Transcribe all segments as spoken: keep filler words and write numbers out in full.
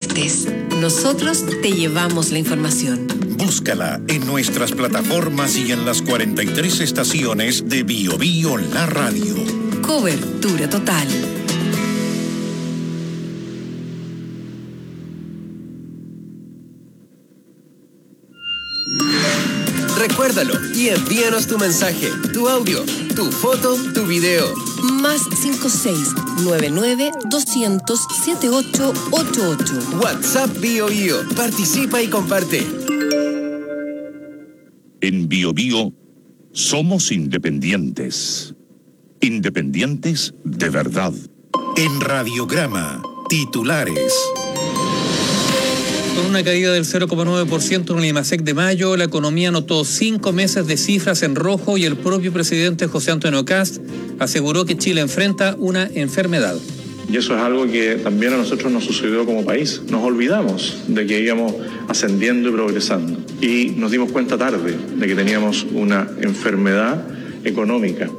estés, nosotros te llevamos la información. Búscala en nuestras plataformas y en las cuarenta y tres estaciones de Bio Bio La Radio. Cobertura total. Recuérdalo y envíanos tu mensaje, tu audio, tu foto, tu video. Más cinco seis nueve nueve dos cero cero siete ocho ocho ocho. WhatsApp Bio Bio. Participa y comparte. En Bio Bio somos independientes. Independientes de verdad. En Radiograma, titulares. Con una caída del cero coma nueve por ciento en el IMASEC de mayo, la economía anotó cinco meses de cifras en rojo y el propio presidente José Antonio Kast aseguró que Chile enfrenta una enfermedad. Y eso es algo que también a nosotros nos sucedió como país. Nos olvidamos de que íbamos ascendiendo y progresando. Y nos dimos cuenta tarde de que teníamos una enfermedad económica.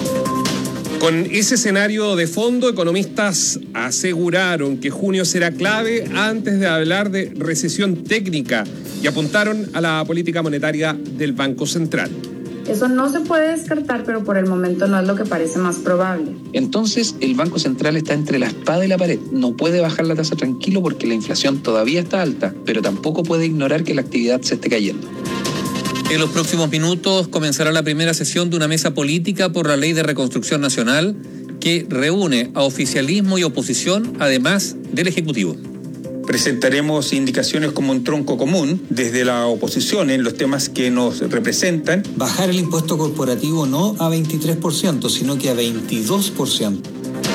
Con ese escenario de fondo, economistas aseguraron que junio será clave antes de hablar de recesión técnica y apuntaron a la política monetaria del Banco Central. Eso no se puede descartar, pero por el momento no es lo que parece más probable. Entonces, el Banco Central está entre la espada y la pared. No puede bajar la tasa tranquilo porque la inflación todavía está alta, pero tampoco puede ignorar que la actividad se esté cayendo. En los próximos minutos comenzará la primera sesión de una mesa política por la Ley de Reconstrucción Nacional que reúne a oficialismo y oposición, además del Ejecutivo. Presentaremos indicaciones como un tronco común desde la oposición en los temas que nos representan. Bajar el impuesto corporativo no a veintitrés por ciento, sino que a veintidós por ciento.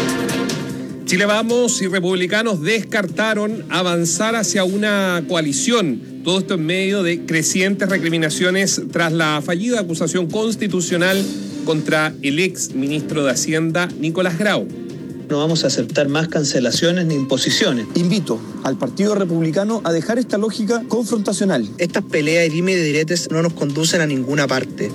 Chile Vamos y republicanos descartaron avanzar hacia una coalición. Todo esto en medio de crecientes recriminaciones tras la fallida acusación constitucional contra el ex ministro de Hacienda, Nicolás Grau. No vamos a aceptar más cancelaciones ni imposiciones. Invito al Partido Republicano a dejar esta lógica confrontacional. Estas peleas y dime y diretes no nos conducen a ninguna parte.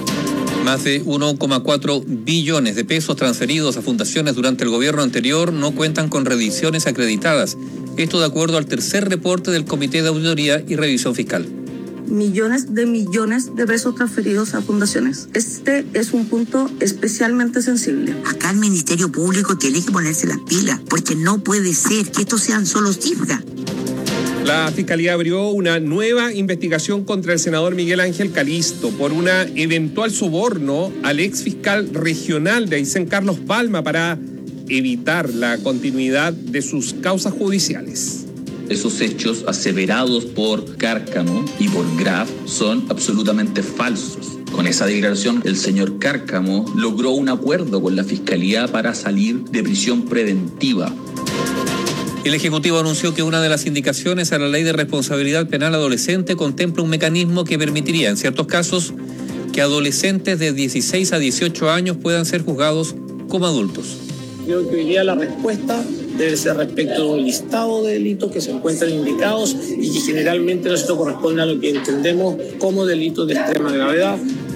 Más de uno coma cuatro billones de pesos transferidos a fundaciones durante el gobierno anterior no cuentan con revisiones acreditadas. Esto de acuerdo al tercer reporte del Comité de Auditoría y Revisión Fiscal. Millones de millones de pesos transferidos a fundaciones. Este es un punto especialmente sensible. Acá el Ministerio Público tiene que ponerse las pilas, porque no puede ser que estos sean solo cifras. La Fiscalía abrió una nueva investigación contra el senador Miguel Ángel Calisto por una eventual soborno al ex fiscal regional de Aysén, Carlos Palma, para evitar la continuidad de sus causas judiciales. Esos hechos aseverados por Cárcamo y por Graf son absolutamente falsos. Con esa declaración, el señor Cárcamo logró un acuerdo con la Fiscalía para salir de prisión preventiva. El Ejecutivo anunció que una de las indicaciones a la Ley de Responsabilidad Penal Adolescente contempla un mecanismo que permitiría, en ciertos casos, que adolescentes de dieciséis a dieciocho años puedan ser juzgados como adultos. Creo que hoy día la respuesta debe ser respecto de un listado de delitos que se encuentran indicados y que generalmente esto corresponde a lo que entendemos como delitos de extrema gravedad.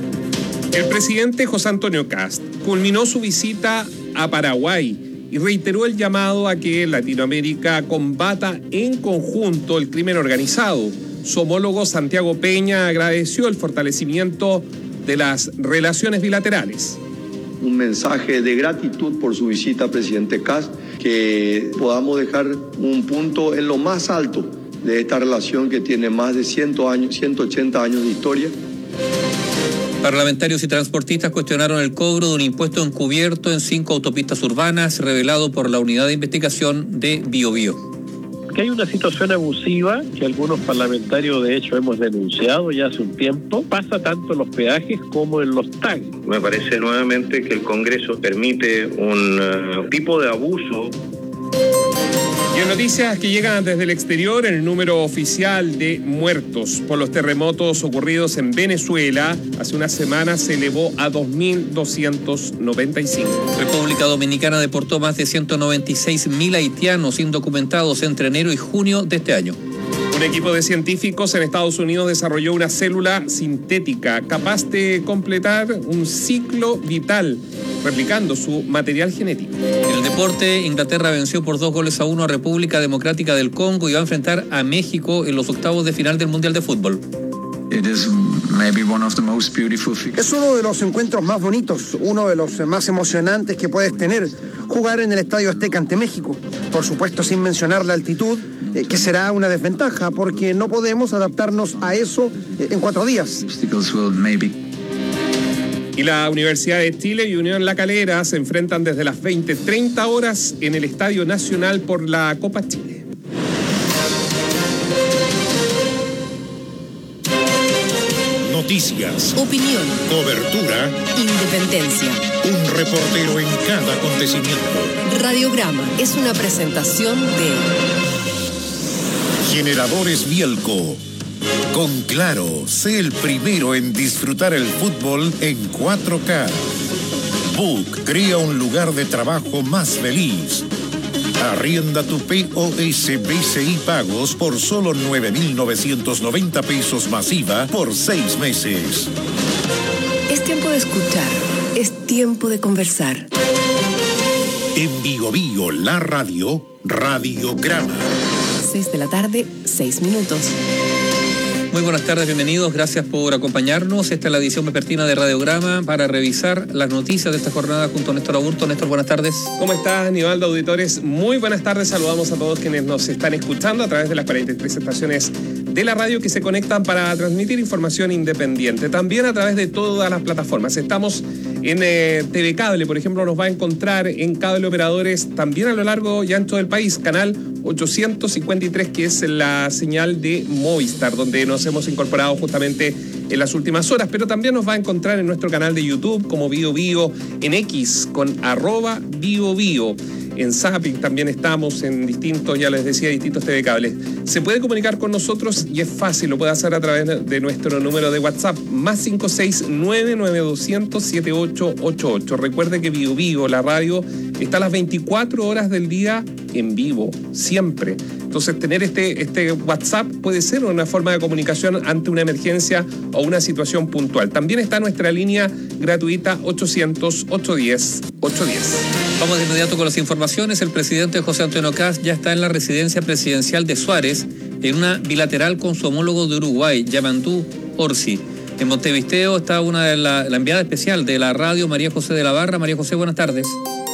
El presidente José Antonio Kast culminó su visita a Paraguay y reiteró el llamado a que Latinoamérica combata en conjunto el crimen organizado. Su homólogo Santiago Peña agradeció el fortalecimiento de las relaciones bilaterales. Un mensaje de gratitud por su visita, presidente Kast, que podamos dejar un punto en lo más alto de esta relación que tiene más de cien años, ciento ochenta años de historia. Parlamentarios y transportistas cuestionaron el cobro de un impuesto encubierto en cinco autopistas urbanas revelado por la Unidad de Investigación de Bio Bio. Que hay una situación abusiva que algunos parlamentarios de hecho hemos denunciado ya hace un tiempo, pasa tanto en los peajes como en los tags. Me parece nuevamente que el Congreso permite un uh, tipo de abuso. Y en noticias que llegan desde el exterior, el número oficial de muertos por los terremotos ocurridos en Venezuela hace una semana se elevó a dos mil doscientos noventa y cinco. República Dominicana deportó más de ciento noventa y seis mil haitianos indocumentados entre enero y junio de este año. Un equipo de científicos en Estados Unidos desarrolló una célula sintética capaz de completar un ciclo vital, replicando su material genético. El deporte, Inglaterra venció por dos goles a uno a República Democrática del Congo y va a enfrentar a México en los octavos de final del Mundial de Fútbol. Es uno de los encuentros más bonitos, uno de los más emocionantes que puedes tener, jugar en el Estadio Azteca ante México. Por supuesto, sin mencionar la altitud, eh, que será una desventaja, porque no podemos adaptarnos a eso eh, en cuatro días. Y la Universidad de Chile y Unión La Calera se enfrentan desde las veinte treinta horas en el Estadio Nacional por la Copa Chile. Noticias, opinión, cobertura, independencia. Un reportero en cada acontecimiento. Radiograma es una presentación de Generadores Bielco. Con Claro, sé el primero en disfrutar el fútbol en cuatro K. Book crea un lugar de trabajo más feliz. Arrienda tu P O S B C I Pagos por solo nueve mil novecientos noventa pesos masiva por seis meses. Es tiempo de escuchar, es tiempo de conversar. En Bio Bio, la radio, Radiograma. Seis de la tarde, seis minutos. Muy buenas tardes, bienvenidos, gracias por acompañarnos. Esta es la edición vespertina de Radiograma para revisar las noticias de esta jornada junto a Néstor Aburto. Néstor, buenas tardes. ¿Cómo estás, Aníbaldo, auditores? Muy buenas tardes, saludamos a todos quienes nos están escuchando a través de las cuarenta y tres estaciones de la radio que se conectan para transmitir información independiente. También a través de todas las plataformas. Estamos en eh, T V Cable, por ejemplo, nos va a encontrar en Cable Operadores también a lo largo y ancho del país, canal ochocientos cincuenta y tres, que es la señal de Movistar, donde nos hemos incorporado justamente en las últimas horas, pero también nos va a encontrar en nuestro canal de YouTube como Bio Bio, en X con arroba Bio Bio. En Zapping también estamos, en distintos, ya les decía, distintos T V Cables. Se puede comunicar con nosotros y es fácil, lo puede hacer a través de nuestro número de WhatsApp, más cinco seis nueve nueve dos cero cero siete ocho ocho ocho. Recuerde que Bio Bio, la radio, está a las veinticuatro horas del día en vivo, siempre. Entonces, tener este, este WhatsApp puede ser una forma de comunicación ante una emergencia o una situación puntual. También está nuestra línea gratuita ochocientos, ochocientos diez, ochocientos diez. Vamos de inmediato con las informaciones. El presidente José Antonio Kast ya está en la residencia presidencial de Suárez en una bilateral con su homólogo de Uruguay, Yamandú Orsi. En Montevideo está una de la, la enviada especial de la radio, María José de la Barra. María José, buenas tardes.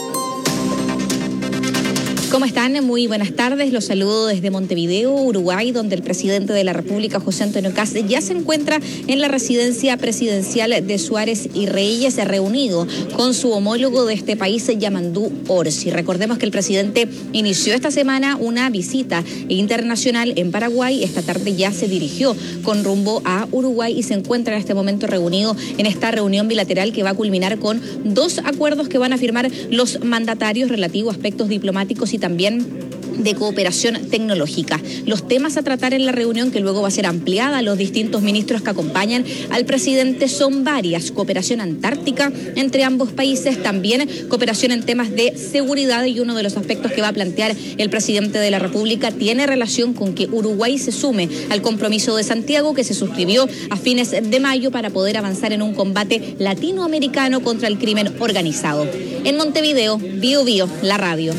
¿Cómo están? Muy buenas tardes. Los saludo desde Montevideo, Uruguay, donde el presidente de la República, José Antonio Kast, ya se encuentra en la residencia presidencial de Suárez y Reyes, reunido con su homólogo de este país, Yamandú Orsi. Recordemos que el presidente inició esta semana una visita internacional en Paraguay. Esta tarde ya se dirigió con rumbo a Uruguay y se encuentra en este momento reunido en esta reunión bilateral que va a culminar con dos acuerdos que van a firmar los mandatarios relativos a aspectos diplomáticos y también de cooperación tecnológica. Los temas a tratar en la reunión, que luego va a ser ampliada a los distintos ministros que acompañan al presidente, son varias. Cooperación antártica entre ambos países, también cooperación en temas de seguridad, y uno de los aspectos que va a plantear el presidente de la República tiene relación con que Uruguay se sume al compromiso de Santiago, que se suscribió a fines de mayo para poder avanzar en un combate latinoamericano contra el crimen organizado. En Montevideo, Bio Bio, la radio.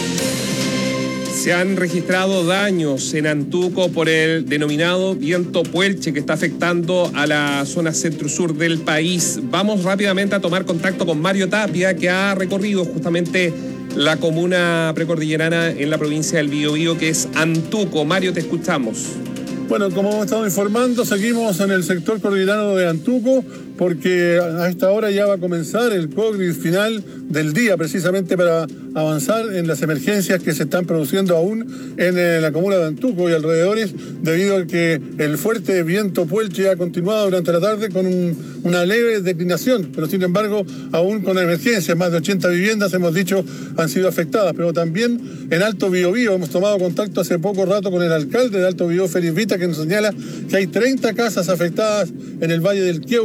Se han registrado daños en Antuco por el denominado viento Puelche, que está afectando a la zona centro-sur del país. Vamos rápidamente a tomar contacto con Mario Tapia, que ha recorrido justamente la comuna precordillerana en la provincia del Biobío, que es Antuco. Mario, te escuchamos. Bueno, como hemos estado informando, seguimos en el sector cordillerano de Antuco, porque a esta hora ya va a comenzar el COGRIS final del día, precisamente para avanzar en las emergencias que se están produciendo aún en la comuna de Antuco y alrededores, debido a que el fuerte viento Puelche ha continuado durante la tarde con un, una leve declinación, pero sin embargo aún con emergencias. Más de ochenta viviendas, hemos dicho, han sido afectadas, pero también en Alto Biobío hemos tomado contacto hace poco rato con el alcalde de Alto Biobío, Félix Vita, que nos señala que hay treinta casas afectadas en el Valle del Queuco, también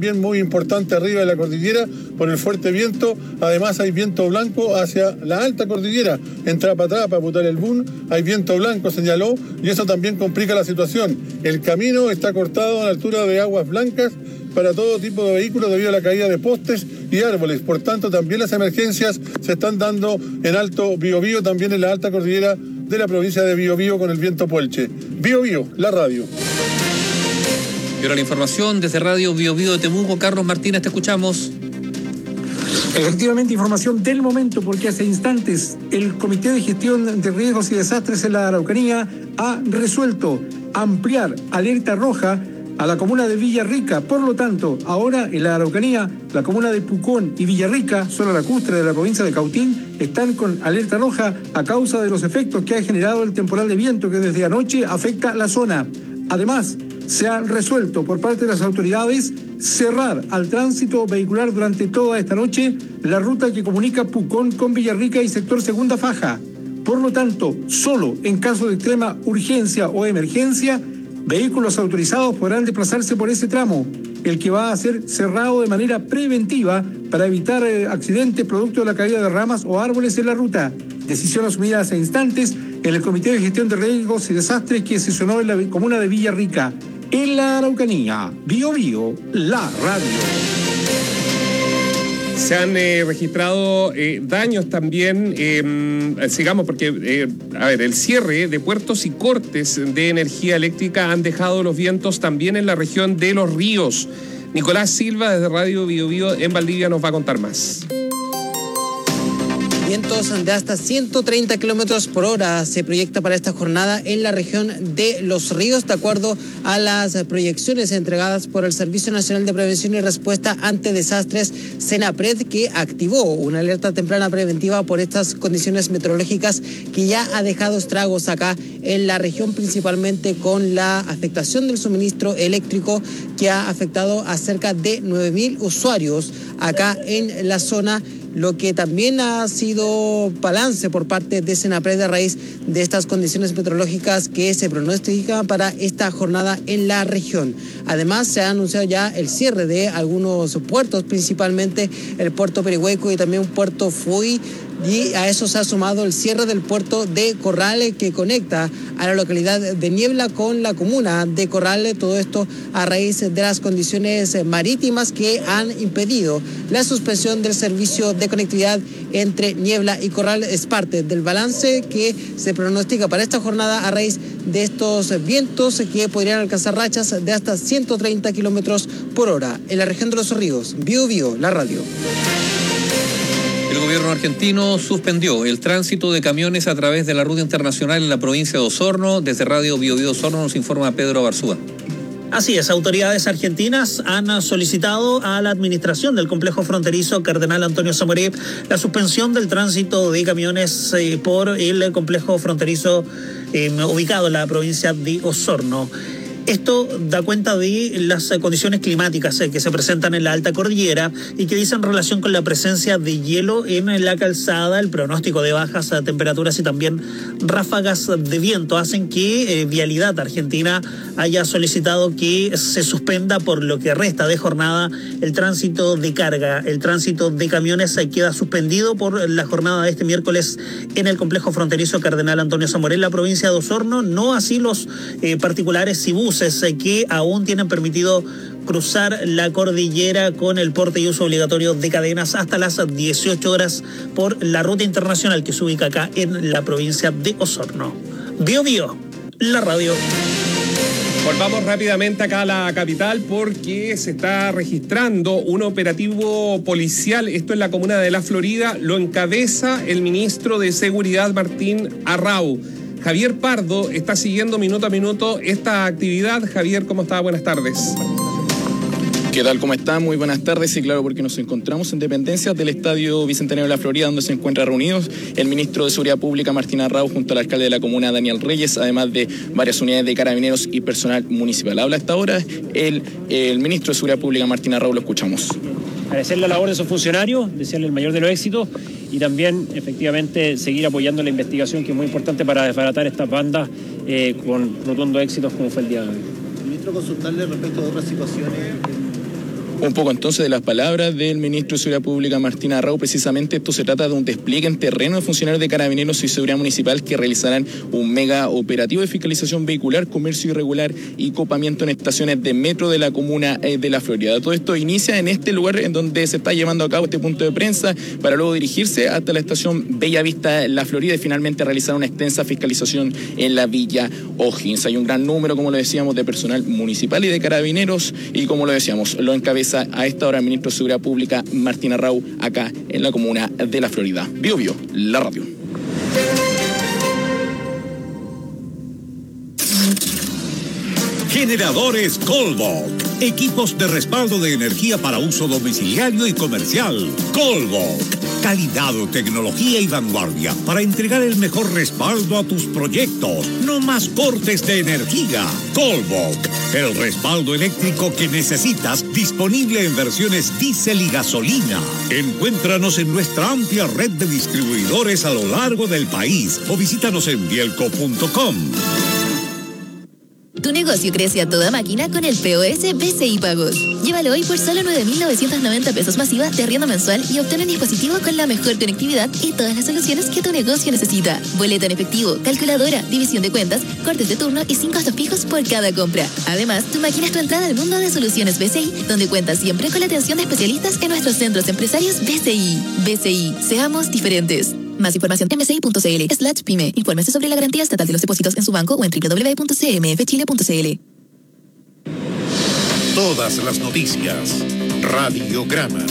también muy importante arriba de la cordillera por el fuerte viento. Además hay viento blanco hacia la alta cordillera, en Trapa-Trapa, Putal-El-Bún, hay viento blanco, señaló, y eso también complica la situación. El camino está cortado a la altura de Aguas Blancas para todo tipo de vehículos debido a la caída de postes y árboles. Por tanto, también las emergencias se están dando en Alto Biobío, también en la alta cordillera de la provincia de Biobío con el viento Puelche. Biobío, la radio. Y ahora la información desde Radio Biobío de Temuco. Carlos Martínez, te escuchamos. Efectivamente, información del momento, porque hace instantes el Comité de Gestión de Riesgos y Desastres en la Araucanía ha resuelto ampliar alerta roja a la comuna de Villarrica. Por lo tanto, ahora en la Araucanía, la comuna de Pucón y Villarrica, zona lacustre de la provincia de Cautín, están con alerta roja a causa de los efectos que ha generado el temporal de viento que desde anoche afecta la zona. Además, se ha resuelto por parte de las autoridades cerrar al tránsito vehicular durante toda esta noche la ruta que comunica Pucón con Villarrica y sector Segunda Faja. Por lo tanto, solo en caso de extrema urgencia o emergencia, vehículos autorizados podrán desplazarse por ese tramo, el que va a ser cerrado de manera preventiva para evitar eh, accidentes producto de la caída de ramas o árboles en la ruta. Decisión asumida hace instantes en el Comité de Gestión de Riesgos y Desastres que sesionó en la comuna de Villarrica. En la Araucanía, Biobío, la radio. Se han eh, registrado eh, daños también, eh, sigamos porque, eh, a ver, el cierre de puertos y cortes de energía eléctrica han dejado los vientos también en la región de Los Ríos. Nicolás Silva desde Radio Biobío en Valdivia nos va a contar más. Vientos de hasta ciento treinta kilómetros por hora se proyecta para esta jornada en la región de Los Ríos, de acuerdo a las proyecciones entregadas por el Servicio Nacional de Prevención y Respuesta ante Desastres, SENAPRED, que activó una alerta temprana preventiva por estas condiciones meteorológicas que ya ha dejado estragos acá en la región, principalmente con la afectación del suministro eléctrico que ha afectado a cerca de nueve mil usuarios acá en la zona, lo que también ha sido balance por parte de SENAPRED a raíz de estas condiciones meteorológicas que se pronostican para esta jornada en la región. Además, se ha anunciado ya el cierre de algunos puertos, principalmente el puerto Perihueco y también puerto Fuy, y a eso se ha sumado el cierre del puerto de Corral que conecta a la localidad de Niebla con la comuna de Corral. Todo esto a raíz de las condiciones marítimas que han impedido la suspensión del servicio de conectividad entre Niebla y Corral. Es parte del balance que se pronostica para esta jornada a raíz de estos vientos que podrían alcanzar rachas de hasta ciento treinta kilómetros por hora en la región de Los Ríos. Biobío, la radio. El gobierno argentino suspendió el tránsito de camiones a través de la ruta internacional en la provincia de Osorno. Desde Radio Biobío Osorno nos informa Pedro Barzúa. Así es, autoridades argentinas han solicitado a la administración del complejo fronterizo Cardenal Antonio Samoré la suspensión del tránsito de camiones eh, por el complejo fronterizo eh, ubicado en la provincia de Osorno. Esto da cuenta de las condiciones climáticas que se presentan en la alta cordillera y que dicen relación con la presencia de hielo en la calzada, el pronóstico de bajas temperaturas y también ráfagas de viento hacen que eh, Vialidad Argentina haya solicitado que se suspenda por lo que resta de jornada el tránsito de carga. El tránsito de camiones queda suspendido por la jornada de este miércoles en el complejo fronterizo Cardenal Antonio Samoré en la provincia de Osorno, no así los eh, particulares y buses que aún tienen permitido cruzar la cordillera con el porte y uso obligatorio de cadenas hasta las dieciocho horas por la ruta internacional que se ubica acá en la provincia de Osorno. Biobío, la radio. Volvamos rápidamente acá a la capital porque se está registrando un operativo policial. Esto en la comuna de La Florida. Lo encabeza el ministro de Seguridad, Martín Arrau. Javier Pardo está siguiendo minuto a minuto esta actividad. Javier, ¿cómo está? Buenas tardes. ¿Qué tal? ¿Cómo está? Muy buenas tardes. Y claro, porque nos encontramos en dependencias del Estadio Bicentenario de La Florida, donde se encuentran reunidos el ministro de Seguridad Pública, Martín Arrau, junto al alcalde de la comuna, Daniel Reyes, además de varias unidades de carabineros y personal municipal. Habla hasta ahora el, el ministro de Seguridad Pública, Martín Arrau. Lo escuchamos. Agradecer la labor de esos funcionarios, desearle el mayor de los éxitos y también, efectivamente, seguir apoyando la investigación, que es muy importante para desbaratar estas bandas eh, con rotundos éxitos como fue el día de hoy. Ministro, consultarle respecto a otras situaciones. Un poco entonces de las palabras del ministro de Seguridad Pública, Martín Arrau. Precisamente esto se trata de un despliegue en terreno de funcionarios de Carabineros y Seguridad Municipal que realizarán un mega operativo de fiscalización vehicular, comercio irregular y copamiento en estaciones de metro de la comuna de La Florida. Todo esto inicia en este lugar en donde se está llevando a cabo este punto de prensa para luego dirigirse hasta la estación Bellavista La Florida y finalmente realizar una extensa fiscalización en la Villa O'Higgins. Hay un gran número, como lo decíamos, de personal municipal y de Carabineros y como lo decíamos, lo encabeza a esta hora el ministro de Seguridad Pública, Martín Arrau, acá en la comuna de La Florida. Bio Bio, la radio. Generadores Colbok. Equipos de respaldo de energía para uso domiciliario y comercial. Colbok. Calidad, tecnología y vanguardia para entregar el mejor respaldo a tus proyectos. No más cortes de energía. Colbok. El respaldo eléctrico que necesitas, disponible en versiones diésel y gasolina. Encuéntranos en nuestra amplia red de distribuidores a lo largo del país o visítanos en bielco punto com. Tu negocio crece a toda máquina con el P O S B C I Pagos. Llévalo hoy por solo nueve mil novecientos noventa pesos masiva de arriendo mensual y obtén un dispositivo con la mejor conectividad y todas las soluciones que tu negocio necesita. Boleto en efectivo, calculadora, división de cuentas, cortes de turno y sin costos fijos por cada compra. Además, tu máquina es tu entrada al mundo de soluciones B C I, donde cuentas siempre con la atención de especialistas en nuestros centros empresarios B C I. B C I, seamos diferentes. Más información en bci.cl slash pyme. Infórmese sobre la garantía estatal de los depósitos en su banco o en doble u doble u doble u punto c m f chile punto c l. Todas las noticias. Radiograma.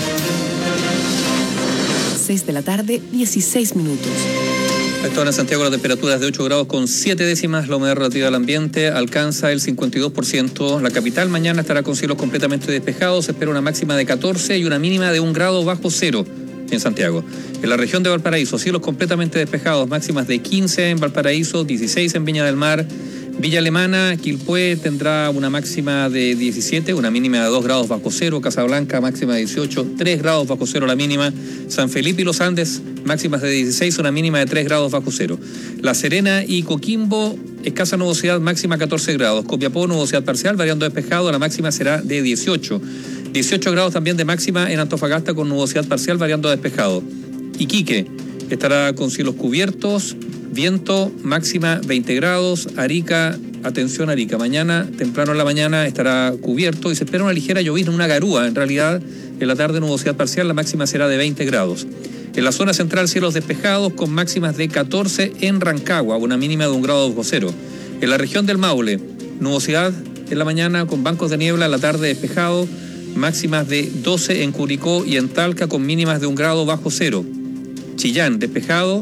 seis de la tarde, dieciséis minutos. A esta hora en Santiago la temperatura es de ocho grados con siete décimas, la humedad relativa del ambiente alcanza el cincuenta y dos por ciento. La capital mañana estará con cielos completamente despejados, se espera una máxima de catorce y una mínima de un grado bajo cero en Santiago. En la región de Valparaíso, cielos completamente despejados, máximas de quince en Valparaíso, dieciséis en Viña del Mar. Villa Alemana, Quilpué tendrá una máxima de diecisiete, una mínima de dos grados bajo cero. Casablanca, máxima de dieciocho, tres grados bajo cero la mínima. San Felipe y Los Andes, máximas de dieciséis, una mínima de tres grados bajo cero. La Serena y Coquimbo, escasa nubosidad, máxima catorce grados. Copiapó, nubosidad parcial, variando despejado, la máxima será de dieciocho. dieciocho grados también de máxima en Antofagasta con nubosidad parcial, variando despejado. Iquique estará con cielos cubiertos, viento, máxima veinte grados. Arica, atención Arica, mañana, temprano en la mañana estará cubierto y se espera una ligera llovizna, una garúa en realidad. En la tarde nubosidad parcial, la máxima será de veinte grados. En la zona central cielos despejados con máximas de catorce en Rancagua, una mínima de un grado bajo cero. En la región del Maule, nubosidad en la mañana con bancos de niebla, en la tarde despejado, máximas de doce en Curicó y en Talca con mínimas de un grado bajo cero. Chillán, despejado,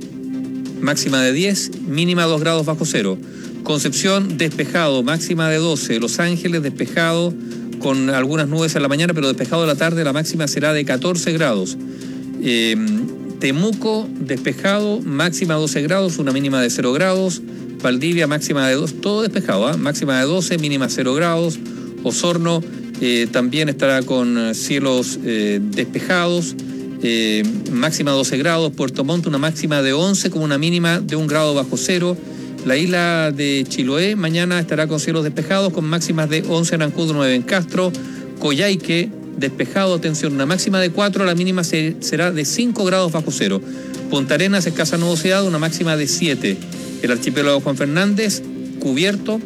máxima de diez, mínima dos grados bajo cero. Concepción, despejado, máxima de doce. Los Ángeles, despejado, con algunas nubes en la mañana, pero despejado en la tarde, la máxima será de catorce grados. Eh, Temuco, despejado, máxima doce grados, una mínima de cero grados. Valdivia, máxima de dos, todo despejado, ¿eh? Máxima de doce, mínima cero grados. Osorno, eh, también estará con cielos eh, despejados. Eh, máxima doce grados, Puerto Montt una máxima de once con una mínima de un grado bajo cero. La isla de Chiloé mañana estará con cielos despejados con máximas de once en Ancud, nueve en Castro. Coyhaique despejado, atención, una máxima de cuatro, la mínima se, será de cinco grados bajo cero. Punta Arenas, escasa nubosidad, una máxima de siete. El archipiélago Juan Fernández, cubierto,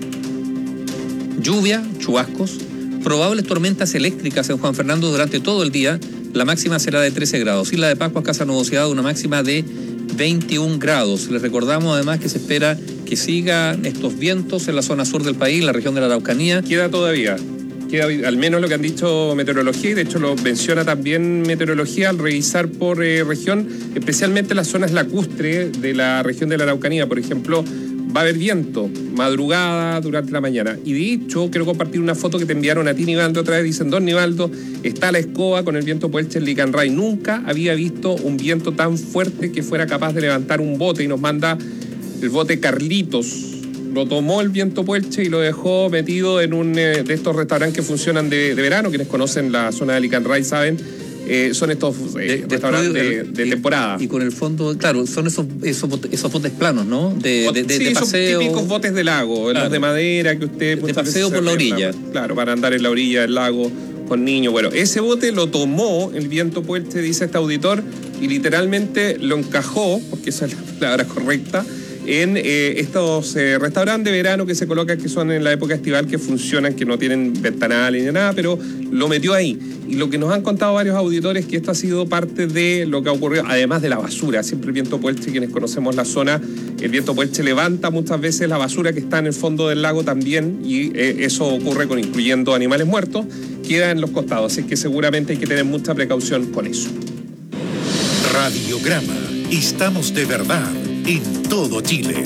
lluvia, chubascos, probables tormentas eléctricas en Juan Fernando durante todo el día. La máxima será de trece grados. Isla de Pascua, escasa nubosidad, una máxima de veintiún grados. Les recordamos además que se espera que sigan estos vientos en la zona sur del país, la región de la Araucanía. Queda todavía, queda al menos lo que han dicho meteorología, y de hecho lo menciona también meteorología al revisar por eh, región, especialmente las zonas lacustres de la región de la Araucanía. Por ejemplo, va a haber viento, madrugada, durante la mañana. Y de hecho, quiero compartir una foto que te enviaron a ti, Nivaldo, otra vez. Dicen, don Nivaldo, está la escoba con el viento Puelche en Licanray. Nunca había visto un viento tan fuerte que fuera capaz de levantar un bote. Y nos manda el bote Carlitos. Lo tomó el viento Puelche y lo dejó metido en un eh, de estos restaurantes que funcionan de, de verano. Quienes conocen la zona de Licanray saben. Eh, son estos eh, de, restaurantes de, de temporada. Y con el fondo, claro, son esos esos, esos botes planos, ¿no? De, de, de, sí, de paseo. Son típicos botes de lago, claro. Los de madera que usted... De paseo por la orilla. Claro, para andar en la orilla del lago con niños. Bueno, ese bote lo tomó el viento Puelche, dice este auditor, y literalmente lo encajó, porque esa es la palabra correcta, en eh, estos eh, restaurantes de verano que se colocan, que son en la época estival, que funcionan, que no tienen ventanales ni nada, pero lo metió ahí. Y lo que nos han contado varios auditores, que esto ha sido parte de lo que ha ocurrido, además de la basura. Siempre el viento Puelche, quienes conocemos la zona, el viento Puelche levanta muchas veces la basura que está en el fondo del lago también, y eh, eso ocurre con incluyendo animales muertos, queda en los costados, así que seguramente hay que tener mucha precaución con eso. Radiograma. Estamos de verdad en todo Chile.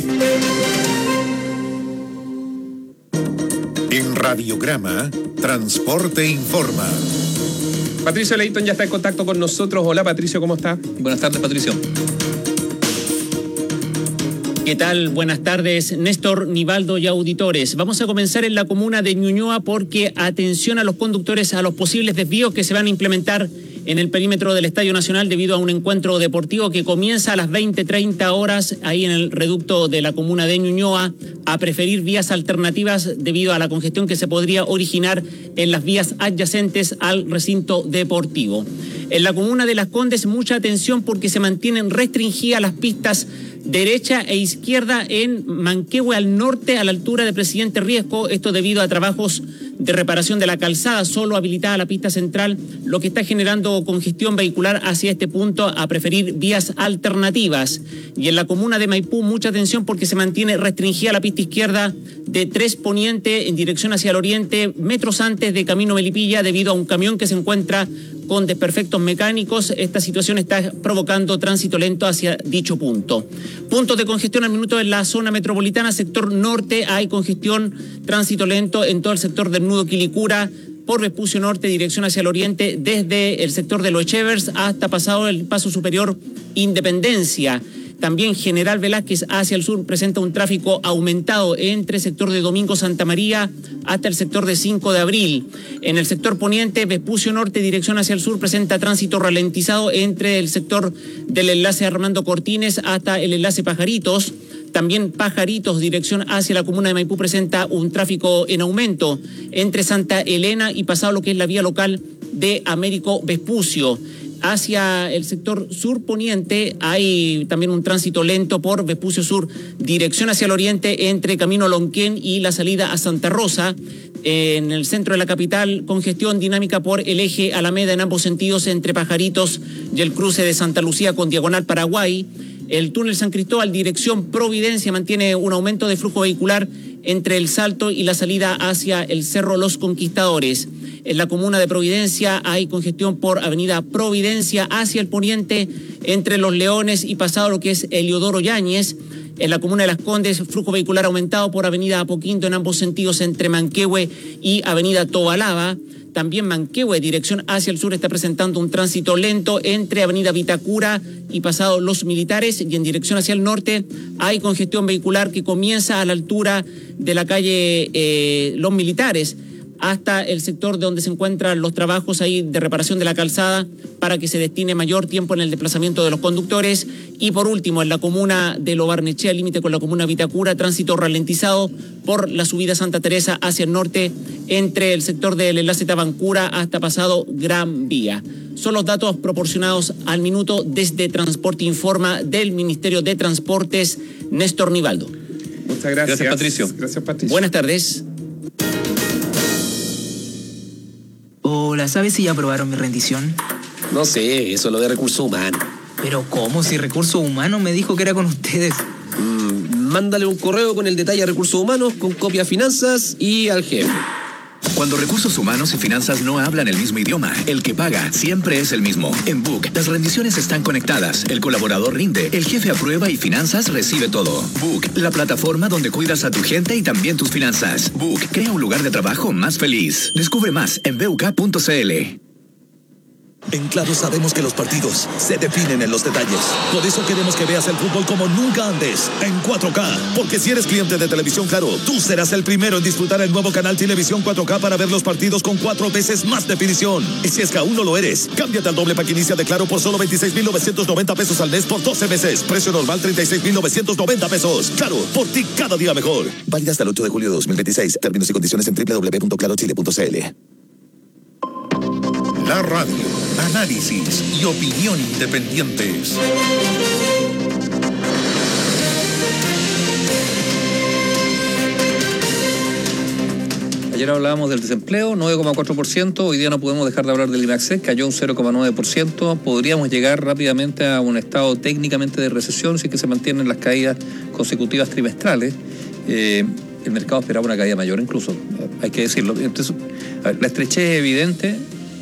En Radiograma, Transporte Informa. Patricio Leighton ya está en contacto con nosotros. Hola Patricio, ¿cómo está? Buenas tardes, Patricio. ¿Qué tal? Buenas tardes, Néstor, Nivaldo y auditores. Vamos a comenzar en la comuna de Ñuñoa porque atención a los conductores a los posibles desvíos que se van a implementar en el perímetro del Estadio Nacional debido a un encuentro deportivo que comienza a las veinte treinta horas ahí en el reducto de la comuna de Ñuñoa, a preferir vías alternativas debido a la congestión que se podría originar en las vías adyacentes al recinto deportivo. En la comuna de Las Condes, mucha atención porque se mantienen restringidas las pistas derecha e izquierda en Manquehue al norte, a la altura de Presidente Riesco, esto debido a trabajos de reparación de la calzada, solo habilitada la pista central, lo que está generando congestión vehicular hacia este punto, a preferir vías alternativas. Y en la comuna de Maipú, mucha atención porque se mantiene restringida la pista izquierda de Tres Poniente en dirección hacia el oriente, metros antes de Camino Melipilla, debido a un camión que se encuentra con desperfectos mecánicos. Esta situación está provocando tránsito lento hacia dicho punto. Puntos de congestión al minuto en la zona metropolitana, sector norte, hay congestión, tránsito lento en todo el sector del nudo Quilicura, por Vespucio Norte, dirección hacia el oriente, desde el sector de Los Echevers hasta pasado el paso superior Independencia. También General Velázquez hacia el sur presenta un tráfico aumentado entre el sector de Domingo Santa María hasta el sector de cinco de abril. En el sector poniente, Vespucio Norte, dirección hacia el sur, presenta tránsito ralentizado entre el sector del enlace Armando Cortines hasta el enlace Pajaritos. También Pajaritos, dirección hacia la comuna de Maipú, presenta un tráfico en aumento entre Santa Elena y pasado lo que es la vía local de Américo Vespucio. Hacia el sector surponiente hay también un tránsito lento por Vespucio Sur, dirección hacia el oriente entre Camino Lonquén y la salida a Santa Rosa. En el centro de la capital, congestión dinámica por el eje Alameda en ambos sentidos entre Pajaritos y el cruce de Santa Lucía con diagonal Paraguay. El túnel San Cristóbal, dirección Providencia, mantiene un aumento de flujo vehicular entre el Salto y la salida hacia el Cerro Los Conquistadores. En la comuna de Providencia hay congestión por avenida Providencia hacia el poniente entre Los Leones y pasado lo que es Eliodoro Yáñez. En la comuna de Las Condes, flujo vehicular aumentado por avenida Apoquinto en ambos sentidos entre Manquehue y avenida Tobalaba. También Manquehue, dirección hacia el sur, está presentando un tránsito lento entre avenida Vitacura y pasado Los Militares, y en dirección hacia el norte hay congestión vehicular que comienza a la altura de la calle eh, Los Militares hasta el sector de donde se encuentran los trabajos ahí de reparación de la calzada para que se destine mayor tiempo en el desplazamiento de los conductores. Y por último, en la comuna de Lo Barnechea, límite con la comuna Vitacura, tránsito ralentizado por la subida Santa Teresa hacia el norte entre el sector del enlace Tabancura hasta pasado Gran Vía. Son los datos proporcionados al minuto desde Transporte Informa del Ministerio de Transportes, Néstor Nivaldo. Muchas gracias. Gracias, Patricio. Gracias, Patricio. Buenas tardes. Hola, ¿sabes si ya aprobaron mi rendición? No sé, eso es lo de recursos humanos. Pero ¿cómo? Si recursos humanos me dijo que era con ustedes. Mm, mándale un correo con el detalle a recursos humanos, con copia a finanzas y al jefe. Cuando recursos humanos y finanzas no hablan el mismo idioma, el que paga siempre es el mismo. En Book, las rendiciones están conectadas, el colaborador rinde, el jefe aprueba y finanzas recibe todo. Book, la plataforma donde cuidas a tu gente y también tus finanzas. Book, crea un lugar de trabajo más feliz. Descubre más en b u k punto c l. En Claro sabemos que los partidos se definen en los detalles. Por eso queremos que veas el fútbol como nunca antes, en cuatro K. Porque si eres cliente de Televisión Claro, tú serás el primero en disfrutar el nuevo canal Televisión cuatro K para ver los partidos con cuatro veces más definición. Y si es que aún no lo eres, cámbiate al doble pack inicia de Claro por solo veintiséis mil novecientos noventa pesos al mes por doce meses. Precio normal treinta y seis mil novecientos noventa pesos. Claro, por ti cada día mejor. Válida hasta el ocho de julio de dos mil veintiséis. Términos y condiciones en doble u doble u doble u punto claro chile punto c l. La radio, análisis y opinión independientes. Ayer hablábamos del desempleo, nueve coma cuatro por ciento. Hoy día no podemos dejar de hablar del INACSEC, cayó un cero coma nueve por ciento. Podríamos llegar rápidamente a un estado técnicamente de recesión si es que se mantienen las caídas consecutivas trimestrales. Eh, el mercado esperaba una caída mayor incluso, hay que decirlo. Entonces, la estrechez es evidente.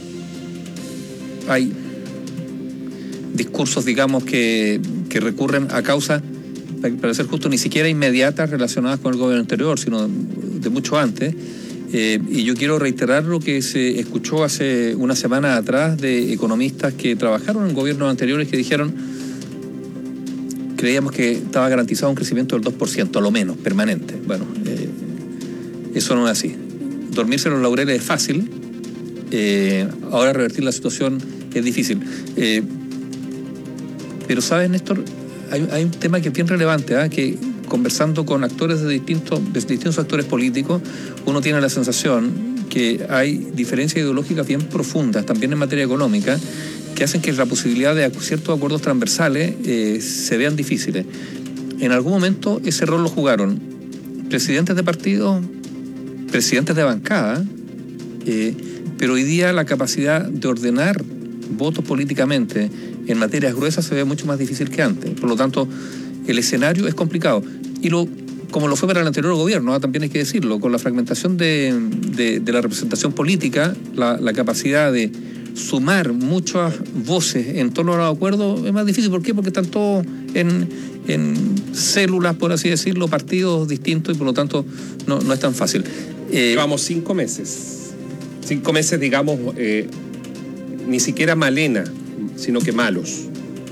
Hay discursos, digamos, que, que recurren a causas, para ser justo, ni siquiera inmediatas relacionadas con el gobierno anterior, sino de mucho antes. Eh, y yo quiero reiterar lo que se escuchó hace una semana atrás de economistas que trabajaron en gobiernos anteriores que dijeron, creíamos que estaba garantizado un crecimiento del dos por ciento, a lo menos, permanente. Bueno, eh, eso no es así. Dormirse en los laureles es fácil, eh, ahora revertir la situación es difícil. Eh, pero, ¿sabes, Néstor? Hay, hay un tema que es bien relevante, ¿eh? que conversando con actores de distintos, de distintos actores políticos, uno tiene la sensación que hay diferencias ideológicas bien profundas, también en materia económica, que hacen que la posibilidad de ciertos acuerdos transversales eh, se vean difíciles. En algún momento ese rol lo jugaron presidentes de partidos, presidentes de bancada, eh, pero hoy día la capacidad de ordenar votos políticamente en materias gruesas se ve mucho más difícil que antes. Por lo tanto, el escenario es complicado. Y lo, como lo fue para el anterior gobierno, ¿eh? también hay que decirlo, con la fragmentación de, de, de la representación política, la, la capacidad de sumar muchas voces en torno a los acuerdos es más difícil. ¿Por qué? Porque están todos en, en células, por así decirlo, partidos distintos y por lo tanto no, no es tan fácil. Eh, Llevamos cinco meses. Cinco meses, digamos, eh, ni siquiera malena, sino que malos.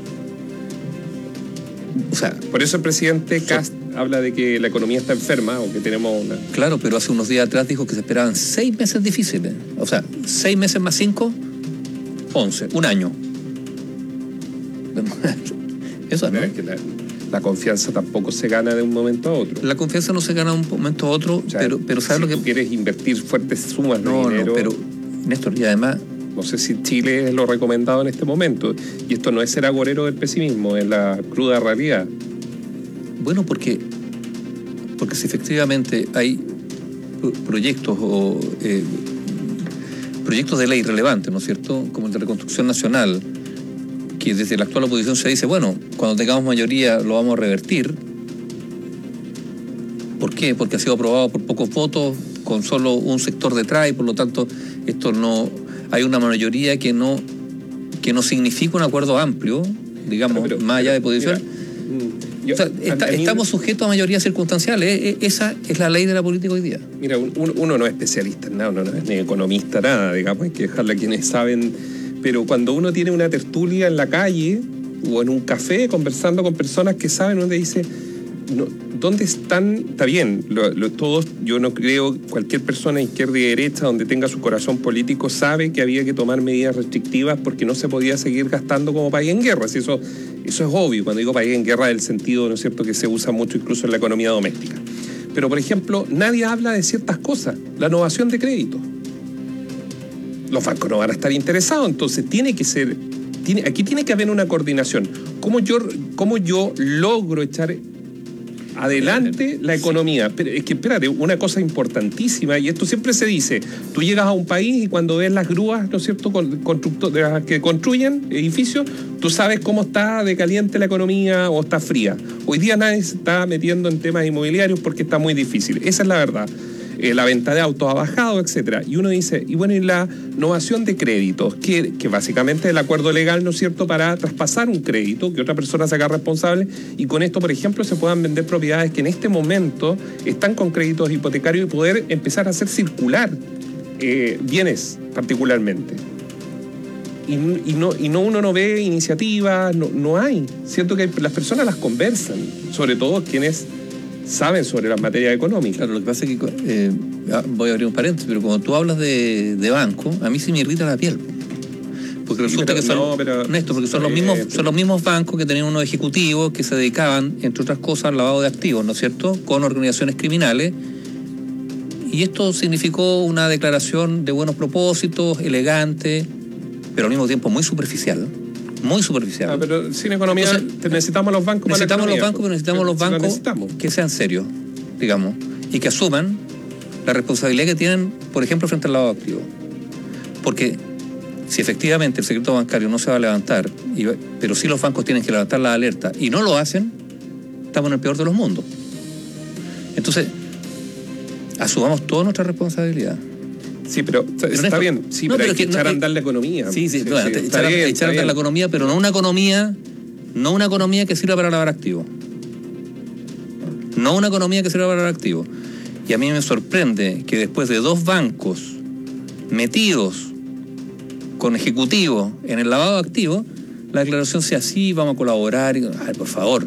O sea, por eso el presidente Kast habla de que la economía está enferma o que tenemos una... Claro, pero hace unos días atrás dijo que se esperaban seis meses difíciles. O sea, seis meses más cinco, once, un año. Eso, ¿no? Es que la, la confianza tampoco se gana de un momento a otro. La confianza no se gana de un momento a otro, o sea, pero, pero ¿sabes si lo que...? tú quieres invertir fuertes sumas no, de dinero... No, pero, Néstor, y además... No sé si Chile es lo recomendado en este momento. Y esto no es ser agorero del pesimismo, es la cruda realidad. Bueno, porque, porque si efectivamente hay proyectos o eh, proyectos de ley relevantes, ¿no es cierto?, como el de reconstrucción nacional, que desde la actual oposición se dice, bueno, cuando tengamos mayoría lo vamos a revertir. ¿Por qué? Porque ha sido aprobado por pocos votos, con solo un sector detrás, y por lo tanto esto no... hay una mayoría que no que no significa un acuerdo amplio, digamos, pero, pero, más allá de posición. Mira, yo, o sea, está, mí, estamos sujetos a mayorías circunstanciales. Esa es la ley de la política hoy día. Mira, uno, uno no es especialista en nada, uno no es ni economista, nada, digamos, hay que dejarle a quienes saben. Pero cuando uno tiene una tertulia en la calle o en un café conversando con personas que saben, uno dice... No, ¿dónde están? Está bien, lo, lo, todos, yo no creo, cualquier persona izquierda y derecha donde tenga su corazón político sabe que había que tomar medidas restrictivas porque no se podía seguir gastando como país en guerra. Eso, eso es obvio, cuando digo país en guerra, del sentido, ¿no es cierto?, que se usa mucho incluso en la economía doméstica. Pero, por ejemplo, nadie habla de ciertas cosas, la innovación de crédito. Los bancos no van a estar interesados, entonces tiene que ser, tiene, aquí tiene que haber una coordinación. ¿Cómo yo, cómo yo logro echar adelante la economía? Pero es que, espérate, una cosa importantísima, y esto siempre se dice, tú llegas a un país y cuando ves las grúas, ¿no es cierto?, constructoras que construyen edificios, tú sabes cómo está de caliente la economía o está fría. Hoy día nadie se está metiendo en temas inmobiliarios porque está muy difícil. Esa es la verdad. Eh, la venta de autos ha bajado, etcétera. Y uno dice, y bueno, y la innovación de créditos, que, que básicamente es el acuerdo legal, ¿no es cierto?, para traspasar un crédito, que otra persona se haga responsable, y con esto, por ejemplo, se puedan vender propiedades que en este momento están con créditos hipotecarios y poder empezar a hacer circular eh, bienes particularmente. Y, y, no, y no uno no ve iniciativas, no, no hay. Siento que las personas las conversan, sobre todo quienes saben sobre las materias económicas. Claro, lo que pasa es que, eh, voy a abrir un paréntesis, pero cuando tú hablas de, de banco, a mí se me irrita la piel. Porque resulta sí, pero, que son, no, pero, Néstor, porque son, eh, los mismos, son los mismos bancos que tenían unos ejecutivos que se dedicaban, entre otras cosas, al lavado de activos, ¿no es cierto?, con organizaciones criminales. Y esto significó una declaración de buenos propósitos, elegante, pero al mismo tiempo muy superficial. Muy superficial. Ah, pero sin economía Entonces, necesitamos los bancos para necesitamos la los bancos, pero necesitamos los bancos necesitamos. que sean serios, digamos, y que asuman la responsabilidad que tienen, por ejemplo, frente al lavado de activos. Porque si efectivamente el secreto bancario no se va a levantar, y, pero sí los bancos tienen que levantar la alerta y no lo hacen, estamos en el peor de los mundos. Entonces, asumamos toda nuestra responsabilidad. Sí, pero, pero está esto, bien. Sí, no, pero, pero hay que, que echar no, a andar la economía. Sí, sí, sí, bueno, sí echar, bien, echar a andar la economía, pero no una economía, no una economía que sirva para lavar activos. No una economía que sirva para lavar activos. Y a mí me sorprende que después de dos bancos metidos con ejecutivos en el lavado de activos, la declaración sea así, vamos a colaborar. Y, ay, por favor.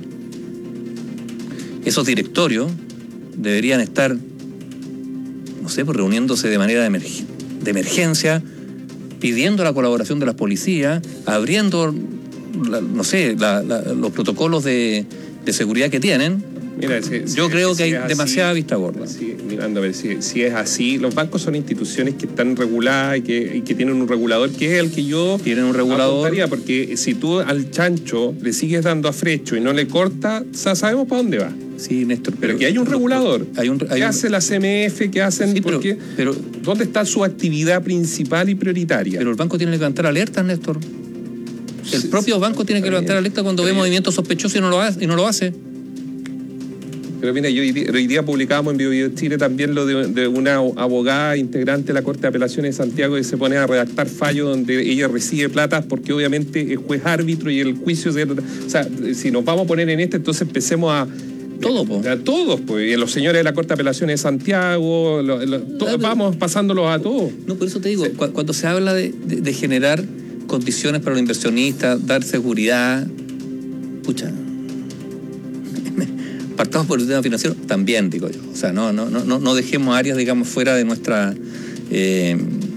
Esos directorios deberían estar, no sé, pues reuniéndose de manera de, emerg- de emergencia, pidiendo la colaboración de las policías, abriendo, la, no sé, la, la, los protocolos de, de seguridad que tienen. Mira, si, yo si, creo si que hay así, demasiada vista gorda. Si, mirando a ver si, si es así, los bancos son instituciones que están reguladas y que, y que tienen un regulador que es el que yo tienen un regulador apuntaría, porque si tú al chancho le sigues dando a frecho y no le corta, sabemos para dónde va. Sí, Néstor, pero, pero que hay un regulador. Hay un, hay ¿Qué un... hace la C M F? ¿Qué hacen? Sí, pero, porque, pero, ¿dónde está su actividad principal y prioritaria? Pero el banco tiene que levantar alertas, Néstor. El sí, propio banco sí, tiene que levantar alertas cuando ve movimientos sospechosos y no lo hace. Y no lo hace. Pero mira, yo hoy día, hoy día publicábamos en Bio Bio Chile también lo de, de una abogada integrante de la Corte de Apelaciones de Santiago que se pone a redactar fallos donde ella recibe plata porque obviamente es juez árbitro y el juicio se... O sea, si nos vamos a poner en este, entonces empecemos a... Todo, po. A todos, pues. Los señores de la Corte de Apelaciones de Santiago, lo, lo, to, no, vamos pasándolos a todos. No, por eso te digo, sí. cu- cuando se habla de, de, de generar condiciones para los inversionistas, dar seguridad, pucha... Partamos por el tema financiero, también digo yo. O sea, no, no, no, no dejemos áreas, digamos, fuera de nuestra, eh,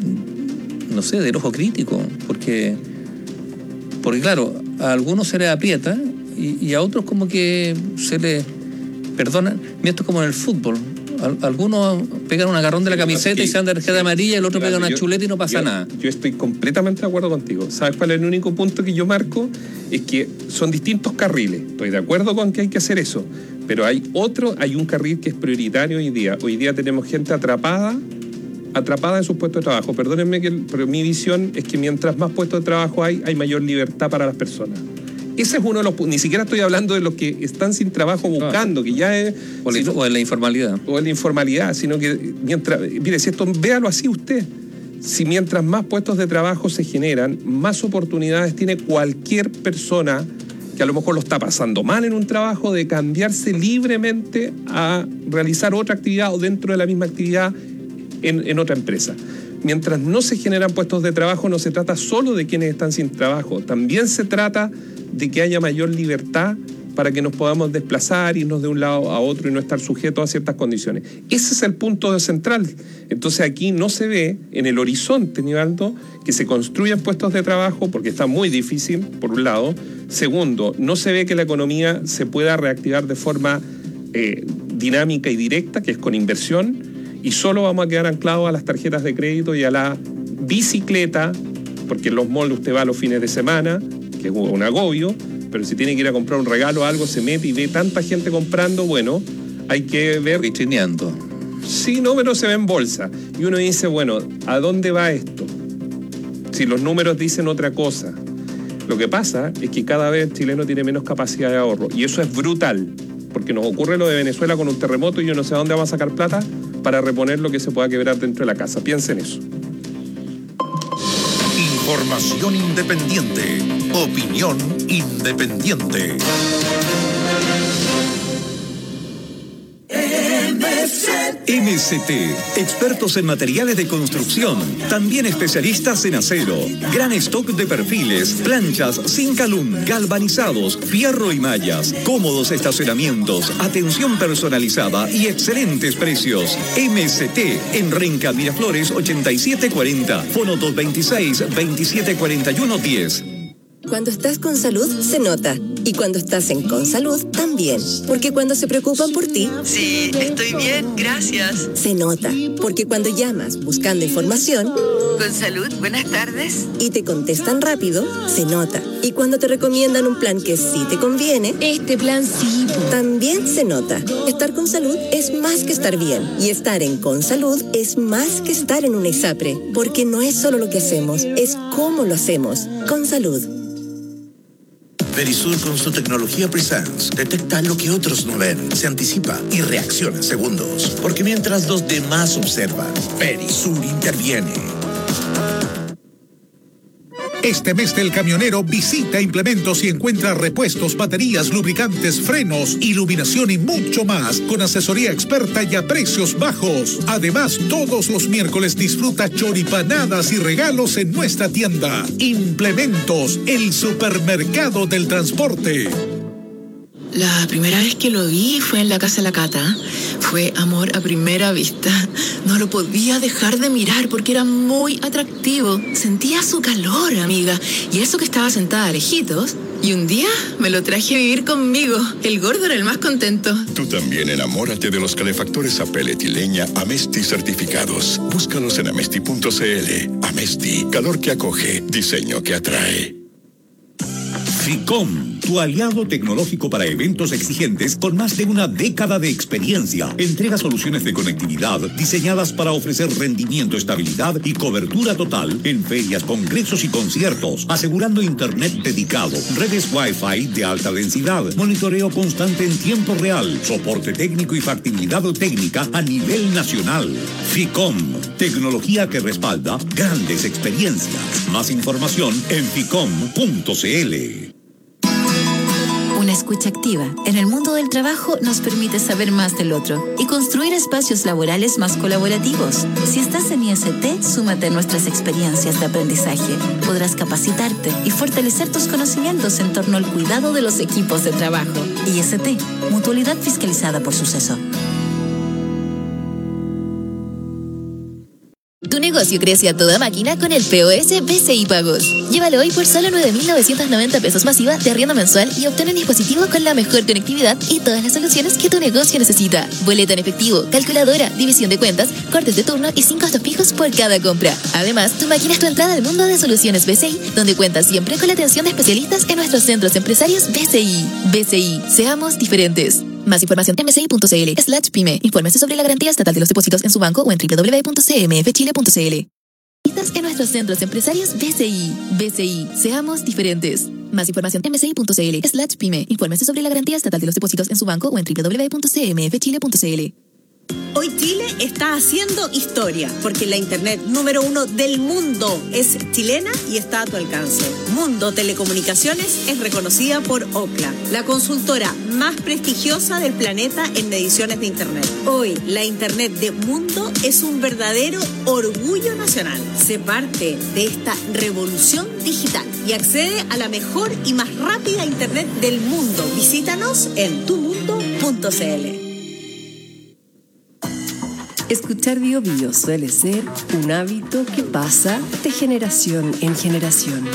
no sé, del ojo crítico. Porque, porque claro, a algunos se les aprieta y, y a otros como que se les perdona. Mira, esto es como en el fútbol. Algunos pegan un agarrón de la camiseta y se dan de tarjeta amarilla, el otro claro, pega una yo, chuleta y no pasa yo, nada. Yo estoy completamente de acuerdo contigo. ¿Sabes cuál es el único punto que yo marco? Es que son distintos carriles. Estoy de acuerdo con que hay que hacer eso. Pero hay otro, hay un carril que es prioritario hoy día. Hoy día tenemos gente atrapada, atrapada en sus puestos de trabajo. Perdónenme, que, pero mi visión es que mientras más puestos de trabajo hay, hay mayor libertad para las personas. Ese es uno de los... Ni siquiera estoy hablando de los que están sin trabajo buscando, que ya es... O, sino, o en la informalidad. O en la informalidad, sino que mientras... Mire, si esto, véalo así usted. Si mientras más puestos de trabajo se generan, más oportunidades tiene cualquier persona que a lo mejor lo está pasando mal en un trabajo, de cambiarse libremente a realizar otra actividad o dentro de la misma actividad en, en otra empresa. Mientras no se generan puestos de trabajo, no se trata solo de quienes están sin trabajo, también se trata de que haya mayor libertad para que nos podamos desplazar, irnos de un lado a otro y no estar sujetos a ciertas condiciones. Ese es el punto central. Entonces aquí no se ve en el horizonte, Nivaldo, que se construyan puestos de trabajo, porque está muy difícil, por un lado. Segundo, no se ve que la economía se pueda reactivar de forma eh, dinámica y directa, que es con inversión, y solo vamos a quedar anclados a las tarjetas de crédito y a la bicicleta, porque en los malls usted va los fines de semana, que es un agobio, pero si tiene que ir a comprar un regalo o algo, se mete y ve tanta gente comprando, bueno, hay que ver... Vitrineando. Sí, no, pero se ve en bolsa. Y uno dice, bueno, ¿a dónde va esto? Si los números dicen otra cosa. Lo que pasa es que cada vez el chileno tiene menos capacidad de ahorro. Y eso es brutal, porque nos ocurre lo de Venezuela con un terremoto y yo no sé a dónde vamos a sacar plata para reponer lo que se pueda quebrar dentro de la casa. Piensen eso. Información independiente. Opinión independiente. M C T, expertos en materiales de construcción, también especialistas en acero, gran stock de perfiles, planchas, Zincalum, galvanizados, fierro y mallas, cómodos estacionamientos, atención personalizada y excelentes precios. M C T, en Renca Miraflores ochenta y siete cuarenta, fono dos dos seis, veintisiete cuarenta y uno diez. Cuando estás con salud, se nota. Y cuando estás en Consalud, también. Porque cuando se preocupan por ti... Sí, estoy bien, gracias. Se nota. Porque cuando llamas buscando información... Consalud, buenas tardes. Y te contestan rápido, se nota. Y cuando te recomiendan un plan que sí te conviene... Este plan sí. También se nota. Estar con salud es más que estar bien. Y estar en Consalud es más que estar en una ISAPRE. Porque no es solo lo que hacemos, es cómo lo hacemos. Consalud. Verisur con su tecnología Presence detecta lo que otros no ven, se anticipa y reacciona en segundos. Porque mientras los demás observan, Verisur interviene. Este mes del camionero visita Implementos y encuentra repuestos, baterías, lubricantes, frenos, iluminación y mucho más con asesoría experta y a precios bajos. Además, todos los miércoles disfruta choripanadas y regalos en nuestra tienda. Implementos, el supermercado del transporte. La primera vez que lo vi fue en la casa de la Cata. Fue amor a primera vista. No lo podía dejar de mirar porque era muy atractivo. Sentía su calor, amiga. Y eso que estaba sentada lejitos. Y un día me lo traje a vivir conmigo. El gordo era el más contento. Tú también enamórate de los calefactores a pellet y leña Amesti certificados. Búscalos en amesti punto cl. Amesti, calor que acoge, diseño que atrae. FICOM, tu aliado tecnológico para eventos exigentes con más de una década de experiencia. Entrega soluciones de conectividad diseñadas para ofrecer rendimiento, estabilidad y cobertura total en ferias, congresos y conciertos, asegurando internet dedicado, redes Wi-Fi de alta densidad, monitoreo constante en tiempo real, soporte técnico y factibilidad técnica a nivel nacional. FICOM, tecnología que respalda grandes experiencias. Más información en ficom punto cl. Una escucha activa en el mundo del trabajo nos permite saber más del otro y construir espacios laborales más colaborativos. Si estás en I S T, súmate a nuestras experiencias de aprendizaje. Podrás capacitarte y fortalecer tus conocimientos en torno al cuidado de los equipos de trabajo. I S T, mutualidad fiscalizada por Suceso. Tu negocio crece a toda máquina con el P O S B C I Pagos. Llévalo hoy por solo nueve mil novecientos noventa pesos masiva de arriendo mensual y obtén un dispositivo con la mejor conectividad y todas las soluciones que tu negocio necesita. Boleta en efectivo, calculadora, división de cuentas, cortes de turno y sin costos fijos por cada compra. Además, tu máquina es tu entrada al mundo de soluciones B C I, donde cuentas siempre con la atención de especialistas en nuestros centros empresarios B C I. B C I, seamos diferentes. Más información en bci.cl slash pyme. Infórmese sobre la garantía estatal de los depósitos en su banco o en doble u doble u doble u punto c m f chile punto c l. En nuestros centros empresarios B C I. B C I, seamos diferentes. Más información en bci.cl slash pyme. Infórmese sobre la garantía estatal de los depósitos en su banco o en doble u doble u doble u punto c m f chile punto c l. Hoy Chile está haciendo historia, porque la internet número uno del mundo es chilena y está a tu alcance. Mundo Telecomunicaciones es reconocida por Ookla, la consultora más prestigiosa del planeta en mediciones de internet. Hoy, la internet de Mundo es un verdadero orgullo nacional. Sé parte de esta revolución digital y accede a la mejor y más rápida internet del mundo. Visítanos en tu mundo punto c l. Escuchar Bio Bio suele ser un hábito que pasa de generación en generación.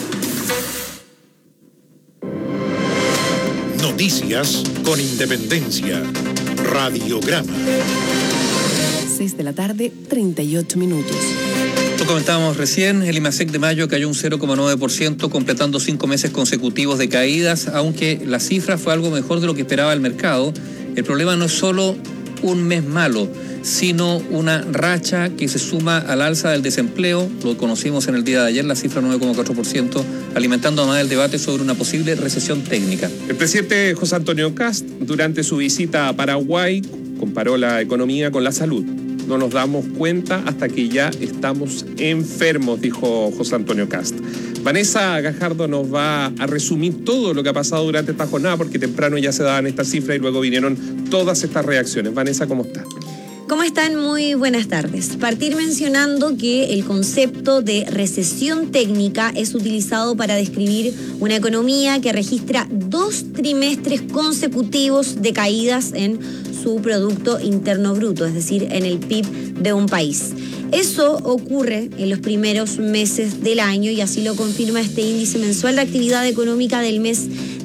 Noticias con Independencia. Radiograma. seis de la tarde, treinta y ocho minutos. Lo comentábamos recién, el IMASEC de mayo cayó un cero coma nueve por ciento, completando cinco meses consecutivos de caídas, aunque la cifra fue algo mejor de lo que esperaba el mercado. El problema no es solo un mes malo, sino una racha que se suma al alza del desempleo. Lo conocimos en el día de ayer, la cifra nueve coma cuatro por ciento, alimentando además el debate sobre una posible recesión técnica. El presidente José Antonio Kast, durante su visita a Paraguay, comparó la economía con la salud. No nos damos cuenta hasta que ya estamos enfermos, dijo José Antonio Kast. Vanessa Gajardo nos va a resumir todo lo que ha pasado durante esta jornada, porque temprano ya se daban estas cifras y luego vinieron todas estas reacciones. Vanessa, ¿cómo está? ¿Cómo están? Muy buenas tardes. Partir mencionando que el concepto de recesión técnica es utilizado para describir una economía que registra dos trimestres consecutivos de caídas en su Producto Interno Bruto, es decir, en el P I B de un país. Eso ocurre en los primeros meses del año y así lo confirma este índice mensual de actividad económica del mes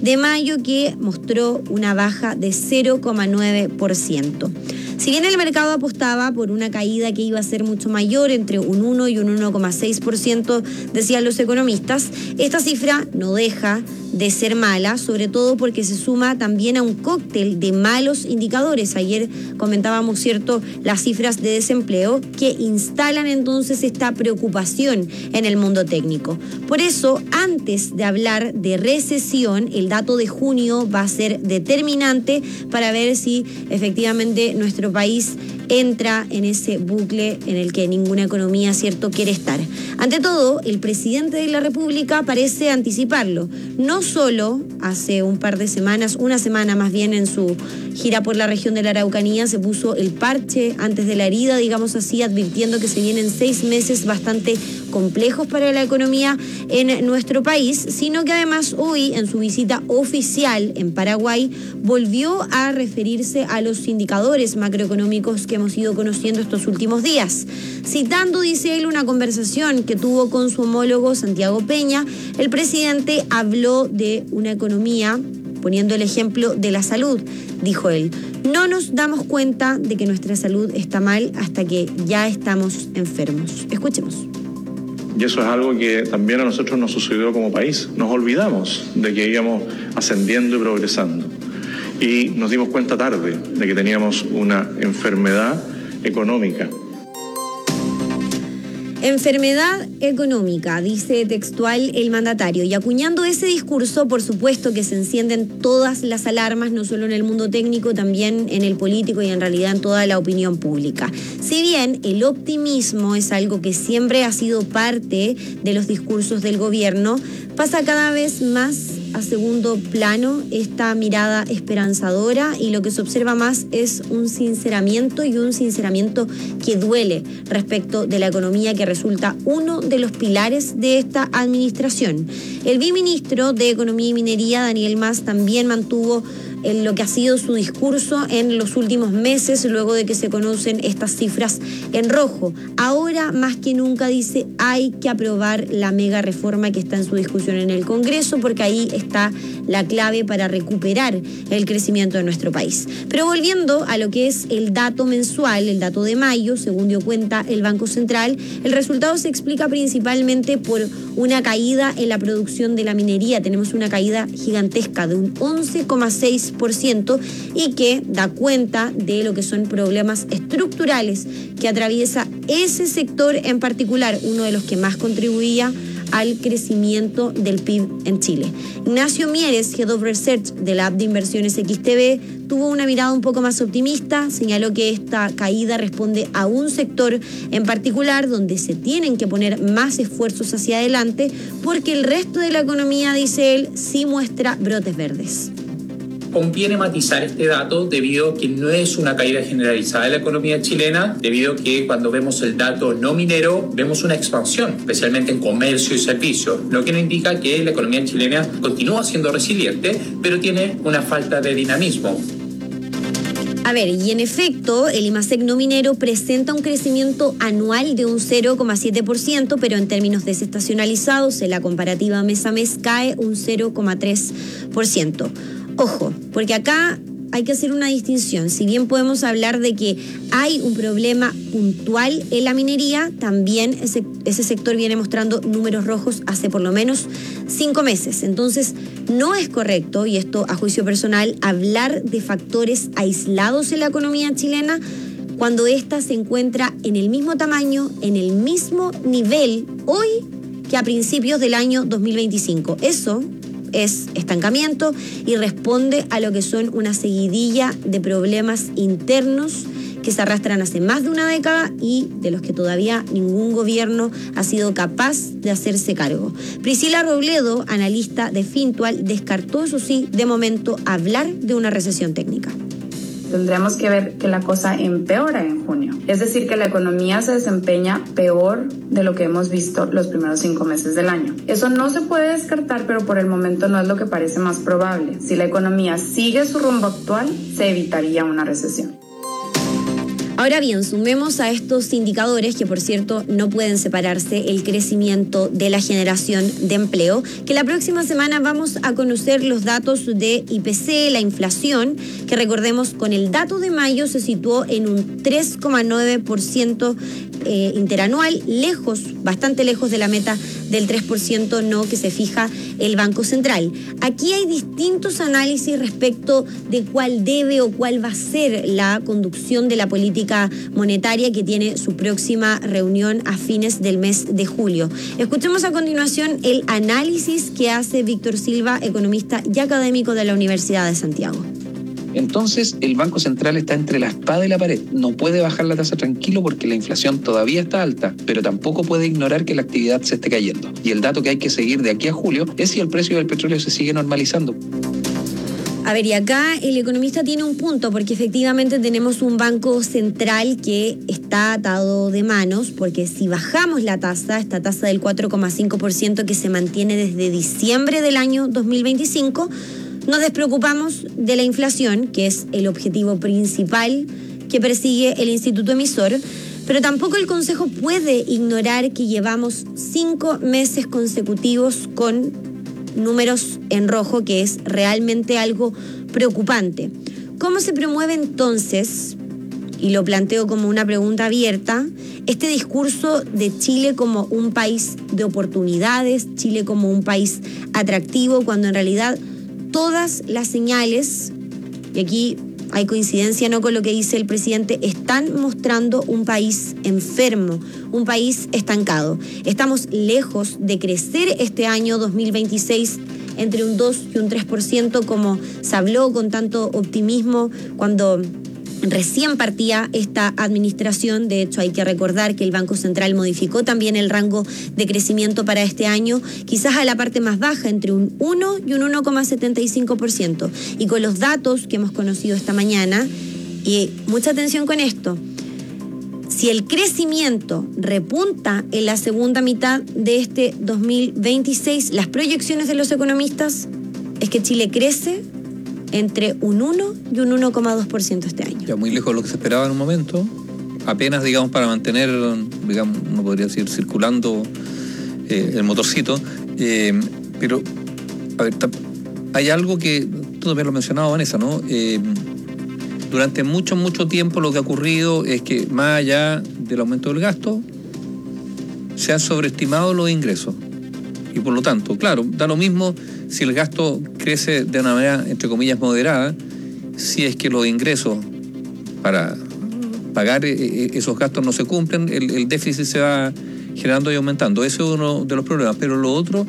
de mayo, que mostró una baja de cero coma nueve por ciento. Si bien el mercado apostaba por una caída que iba a ser mucho mayor, entre un uno y un uno coma seis por ciento, decían los economistas, esta cifra no deja de ser mala, sobre todo porque se suma también a un cóctel de malos indicadores. Ayer comentábamos, cierto, las cifras de desempleo que instalan entonces esta preocupación en el mundo técnico. Por eso, antes de hablar de recesión, el dato de junio va a ser determinante para ver si efectivamente nuestro país entra en ese bucle en el que ninguna economía, cierto, quiere estar. Ante todo, el presidente de la República parece anticiparlo. No solo hace un par de semanas, una semana más bien, en su gira por la región de la Araucanía, se puso el parche antes de la herida, digamos así, advirtiendo que se vienen seis meses bastante complejos para la economía en nuestro país, sino que además hoy, en su visita oficial en Paraguay, volvió a referirse a los indicadores macroeconómicos que hemos ido conociendo estos últimos días. Citando, dice él, una conversación que tuvo con su homólogo Santiago Peña, el presidente habló de una economía, poniendo el ejemplo de la salud. Dijo él, no nos damos cuenta de que nuestra salud está mal hasta que ya estamos enfermos. Escuchemos. Y eso es algo que también a nosotros nos sucedió como país. Nos olvidamos de que íbamos ascendiendo y progresando. Y nos dimos cuenta tarde de que teníamos una enfermedad económica. Enfermedad económica, dice textual el mandatario, y acuñando ese discurso, por supuesto que se encienden todas las alarmas, no solo en el mundo técnico, también en el político y en realidad en toda la opinión pública. Si bien el optimismo es algo que siempre ha sido parte de los discursos del gobierno, pasa cada vez más a segundo plano esta mirada esperanzadora, y lo que se observa más es un sinceramiento y un sinceramiento que duele respecto de la economía, que resulta uno de los pilares de esta administración. El viceministro de Economía y Minería, Daniel Mas, también mantuvo en lo que ha sido su discurso en los últimos meses, luego de que se conocen estas cifras en rojo. Ahora, más que nunca, dice, hay que aprobar la mega reforma que está en su discusión en el Congreso, porque ahí está la clave para recuperar el crecimiento de nuestro país. Pero volviendo a lo que es el dato mensual, el dato de mayo, según dio cuenta el Banco Central, el resultado se explica principalmente por una caída en la producción de la minería. Tenemos una caída gigantesca de un once coma seis por ciento y que da cuenta de lo que son problemas estructurales que atraviesa ese sector en particular, uno de los que más contribuía al crecimiento del P I B en Chile. Ignacio Mieres, Head of Research de la app de inversiones X T B, tuvo una mirada un poco más optimista, señaló que esta caída responde a un sector en particular donde se tienen que poner más esfuerzos hacia adelante, porque el resto de la economía, dice él, sí muestra brotes verdes. Conviene matizar este dato debido a que no es una caída generalizada de la economía chilena, debido a que cuando vemos el dato no minero vemos una expansión, especialmente en comercio y servicios, lo que nos indica que la economía chilena continúa siendo resiliente, pero tiene una falta de dinamismo. A ver, y en efecto, el IMASEC no minero presenta un crecimiento anual de un cero coma siete por ciento, pero en términos desestacionalizados, en la comparativa mes a mes, cae un cero coma tres por ciento. Ojo, porque acá hay que hacer una distinción. Si bien podemos hablar de que hay un problema puntual en la minería, también ese, ese sector viene mostrando números rojos hace por lo menos cinco meses. Entonces, no es correcto, y esto a juicio personal, hablar de factores aislados en la economía chilena cuando ésta se encuentra en el mismo tamaño, en el mismo nivel hoy que a principios del año dos mil veinticinco. Eso es estancamiento y responde a lo que son una seguidilla de problemas internos que se arrastran hace más de una década y de los que todavía ningún gobierno ha sido capaz de hacerse cargo. Priscila Robledo, analista de Fintual, descartó, eso sí, de momento hablar de una recesión técnica. Tendremos que ver que la cosa empeora en junio. Es decir, que la economía se desempeña peor de lo que hemos visto los primeros cinco meses del año. Eso no se puede descartar, pero por el momento no es lo que parece más probable. Si la economía sigue su rumbo actual, se evitaría una recesión. Ahora Ahora bien, sumemos a estos indicadores, que por cierto no pueden separarse, el crecimiento de la generación de empleo, que la próxima semana vamos a conocer los datos de I P C, la inflación, que recordemos con el dato de mayo se situó en un tres coma nueve por ciento eh, interanual, lejos, bastante lejos de la meta del tres por ciento no que se fija el Banco Central. Aquí hay distintos análisis respecto de cuál debe o cuál va a ser la conducción de la política monetaria, que tiene su próxima reunión a fines del mes de julio. Escuchemos a continuación el análisis que hace Víctor Silva, economista y académico de la Universidad de Santiago. Entonces, el Banco Central está entre la espada y la pared. No puede bajar la tasa tranquilo porque la inflación todavía está alta, pero tampoco puede ignorar que la actividad se esté cayendo. Y el dato que hay que seguir de aquí a julio es si el precio del petróleo se sigue normalizando. A ver, y acá el economista tiene un punto, porque efectivamente tenemos un banco central que está atado de manos, porque si bajamos la tasa, esta tasa del cuatro coma cinco por ciento que se mantiene desde diciembre del año dos mil veinticinco, nos despreocupamos de la inflación, que es el objetivo principal que persigue el instituto emisor, pero tampoco el Consejo puede ignorar que llevamos cinco meses consecutivos con números en rojo, que es realmente algo preocupante. ¿Cómo se promueve entonces, y lo planteo como una pregunta abierta, este discurso de Chile como un país de oportunidades, Chile como un país atractivo, cuando en realidad todas las señales, y aquí hay coincidencia no con lo que dice el presidente, están mostrando un país enfermo, un país estancado? Estamos lejos de crecer este año dos mil veintiséis entre un dos y un tres por ciento, como se habló con tanto optimismo cuando recién partía esta administración. De hecho, hay que recordar que el Banco Central modificó también el rango de crecimiento para este año, quizás a la parte más baja, entre un uno y un uno coma setenta y cinco por ciento. Y con los datos que hemos conocido esta mañana, y mucha atención con esto, si el crecimiento repunta en la segunda mitad de este dos mil veintiséis, las proyecciones de los economistas es que Chile crece entre un uno y un uno coma dos por ciento este año. Ya muy lejos de lo que se esperaba en un momento, apenas, digamos, para mantener, digamos, uno podría decir, circulando eh, el motorcito, eh, pero, a ver, hay algo que tú también lo has mencionado, Vanessa, ¿no? Eh, durante mucho, mucho tiempo lo que ha ocurrido es que, más allá del aumento del gasto, se han sobreestimado los ingresos. Y por lo tanto, claro, da lo mismo si el gasto crece de una manera, entre comillas, moderada, si es que los ingresos para pagar esos gastos no se cumplen, el, el déficit se va generando y aumentando. Ese es uno de los problemas. Pero lo otro,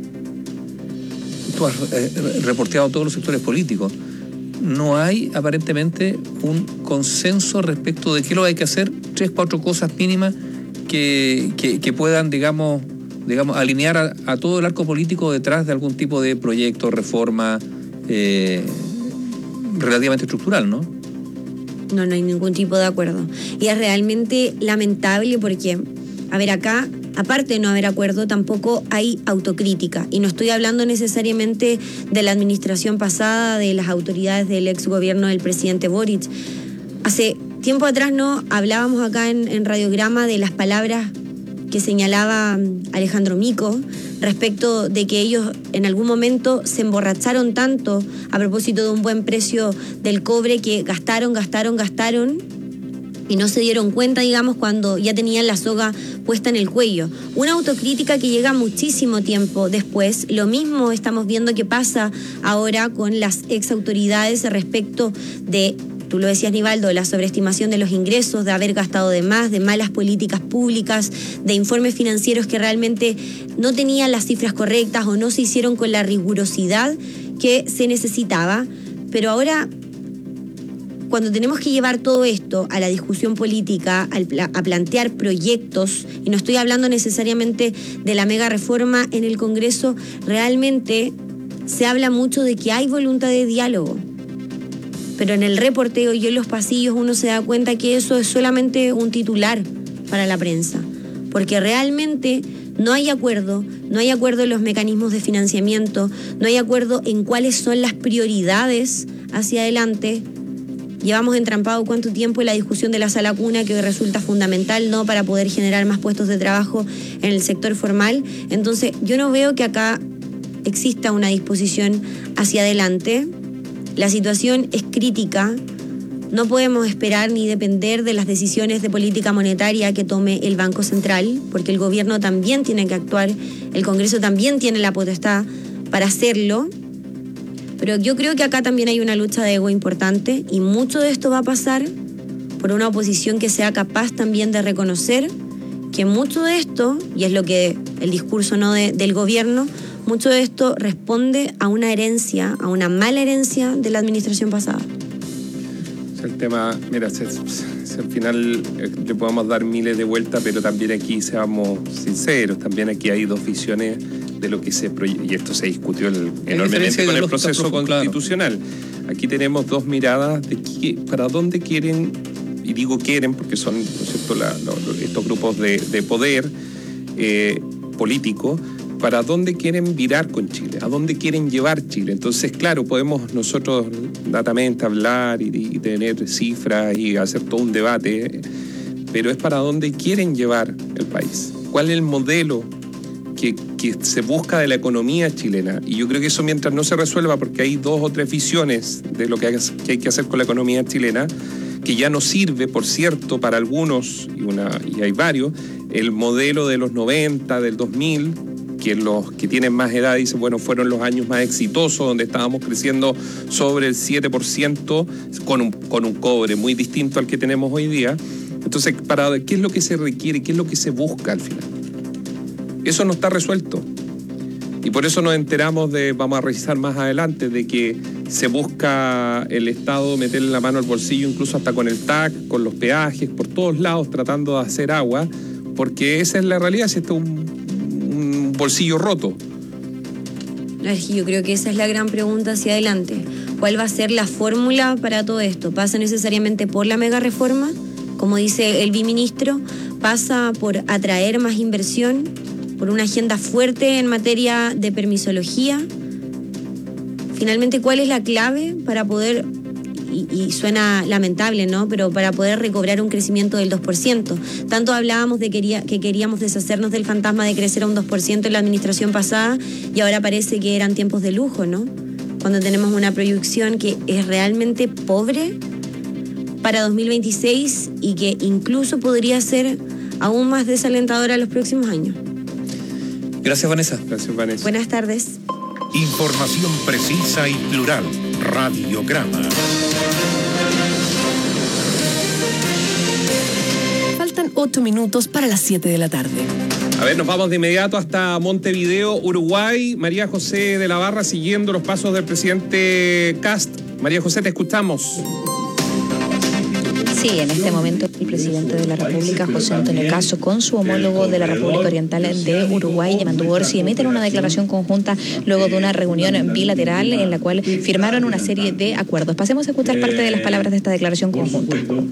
tú has eh, reporteado todos los sectores políticos, no hay aparentemente un consenso respecto de qué lo hay que hacer, tres, cuatro cosas mínimas que, que, que puedan, digamos, digamos, alinear a, a todo el arco político detrás de algún tipo de proyecto, reforma eh, relativamente estructural, ¿no? No, no hay ningún tipo de acuerdo. Y es realmente lamentable porque, a ver, acá, aparte de no haber acuerdo, tampoco hay autocrítica. Y no estoy hablando necesariamente de la administración pasada, de las autoridades del ex gobierno del presidente Boric. Hace tiempo atrás no hablábamos acá en, en Radiograma de las palabras que señalaba Alejandro Mico respecto de que ellos en algún momento se emborracharon tanto a propósito de un buen precio del cobre que gastaron, gastaron, gastaron y no se dieron cuenta, digamos, cuando ya tenían la soga puesta en el cuello. Una autocrítica que llega muchísimo tiempo después. Lo mismo estamos viendo que pasa ahora con las ex autoridades respecto de, tú lo decías, Nivaldo, la sobreestimación de los ingresos, de haber gastado de más, de malas políticas públicas, de informes financieros que realmente no tenían las cifras correctas o no se hicieron con la rigurosidad que se necesitaba. Pero ahora, cuando tenemos que llevar todo esto a la discusión política, a plantear proyectos, y no estoy hablando necesariamente de la mega reforma en el Congreso, realmente se habla mucho de que hay voluntad de diálogo. Pero en el reporteo y en los pasillos uno se da cuenta que eso es solamente un titular para la prensa, porque realmente no hay acuerdo, no hay acuerdo en los mecanismos de financiamiento, no hay acuerdo en cuáles son las prioridades hacia adelante, Llevamos entrampado cuánto tiempo en la discusión de la sala cuna, que resulta fundamental, ¿no?, para poder generar más puestos de trabajo en el sector formal. Entonces, yo no veo que acá exista una disposición hacia adelante. La situación es crítica. No podemos esperar ni depender de las decisiones de política monetaria que tome el Banco Central, porque el gobierno también tiene que actuar, el Congreso también tiene la potestad para hacerlo. Pero yo creo que acá también hay una lucha de ego importante, y mucho de esto va a pasar por una oposición que sea capaz también de reconocer que mucho de esto, y es lo que el discurso no de, del gobierno, mucho de esto responde a una herencia, a una mala herencia de la administración pasada. El tema, mira, si, si al final eh, le podemos dar miles de vueltas, pero también aquí, seamos sinceros, también aquí hay dos visiones de lo que se proyecta, y esto se discutió el, enormemente con el proceso constitucional. Claro. Aquí tenemos dos miradas de qué, para dónde quieren, y digo quieren porque son, ¿no es cierto?, la, lo, estos grupos de, de poder eh, político, para dónde quieren virar con Chile, a dónde quieren llevar Chile. Entonces, claro, podemos nosotros datamente hablar y, y tener cifras y hacer todo un debate, pero es para dónde quieren llevar el país. ¿Cuál es el modelo que, que se busca de la economía chilena? Y yo creo que eso, mientras no se resuelva, porque hay dos o tres visiones de lo que hay que, hay que hacer con la economía chilena, que ya no sirve, por cierto, para algunos, y, una, y hay varios, el modelo de los noventa, del dos mil, que los que tienen más edad dicen, bueno, fueron los años más exitosos, donde estábamos creciendo sobre el siete por ciento con un, con un cobre muy distinto al que tenemos hoy día. Entonces, para, ¿qué es lo que se requiere? ¿Qué es lo que se busca al final? Eso no está resuelto. Y por eso nos enteramos de, vamos a revisar más adelante, de que se busca el Estado meterle la mano al bolsillo, incluso hasta con el T A C, con los peajes, por todos lados, tratando de hacer agua, porque esa es la realidad, si esto es un bolsillo roto. Yo creo que esa es la gran pregunta hacia adelante. ¿Cuál va a ser la fórmula para todo esto? ¿Pasa necesariamente por la mega reforma, como dice el biministro? ¿Pasa por atraer más inversión? ¿Por una agenda fuerte en materia de permisología? Finalmente, ¿cuál es la clave para poder, y, y suena lamentable, ¿no?, pero para poder recobrar un crecimiento del dos por ciento? Tanto hablábamos de quería, que queríamos deshacernos del fantasma de crecer a un dos por ciento en la administración pasada, y ahora parece que eran tiempos de lujo, ¿no? Cuando tenemos una proyección que es realmente pobre para dos mil veintiséis y que incluso podría ser aún más desalentadora en los próximos años. Gracias, Vanessa. Gracias, Vanessa. Buenas tardes. Información precisa y plural. Radiograma. Faltan ocho minutos para las siete de la tarde. A ver, nos vamos de inmediato hasta Montevideo, Uruguay. María José de la Barra, siguiendo los pasos del presidente Kast. María José, te escuchamos. Sí, en este momento el presidente de la República, José Antonio Kast, con su homólogo de la República Oriental de Uruguay, Yamandu Orsi, emiten una declaración conjunta luego de una reunión bilateral en la cual firmaron una serie de acuerdos. Pasemos a escuchar parte de las palabras de esta declaración conjunta.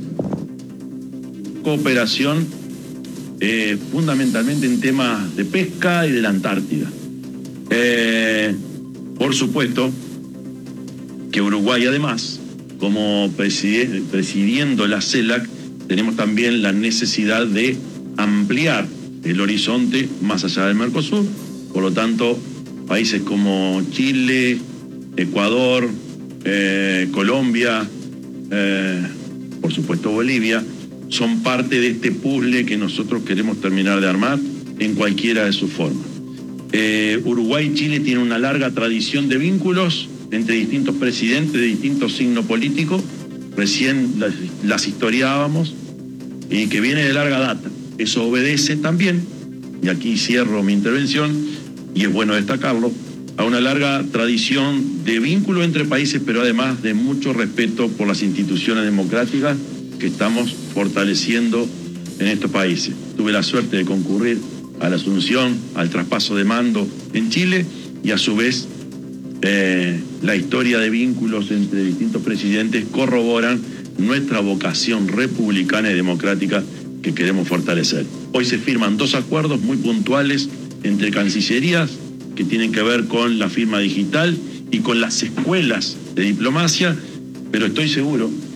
Cooperación eh, fundamentalmente en temas de pesca y de la Antártida. Eh, por supuesto que Uruguay, además, como preside, presidiendo la CELAC, tenemos también la necesidad de ampliar el horizonte más allá del Mercosur. Por lo tanto, países como Chile, Ecuador, eh, Colombia, eh, por supuesto Bolivia, son parte de este puzzle que nosotros queremos terminar de armar en cualquiera de sus formas. Eh, Uruguay y Chile tienen una larga tradición de vínculos entre distintos presidentes de distintos signos políticos, recién las, las historiábamos, y que viene de larga data. Eso obedece también, y aquí cierro mi intervención, y es bueno destacarlo, a una larga tradición de vínculo entre países, pero además de mucho respeto por las instituciones democráticas que estamos fortaleciendo en estos países. Tuve la suerte de concurrir a la asunción, al traspaso de mando en Chile, y a su vez Eh, la historia de vínculos entre distintos presidentes corroboran nuestra vocación republicana y democrática que queremos fortalecer. Hoy se firman dos acuerdos muy puntuales entre cancillerías que tienen que ver con la firma digital y con las escuelas de diplomacia, pero estoy seguro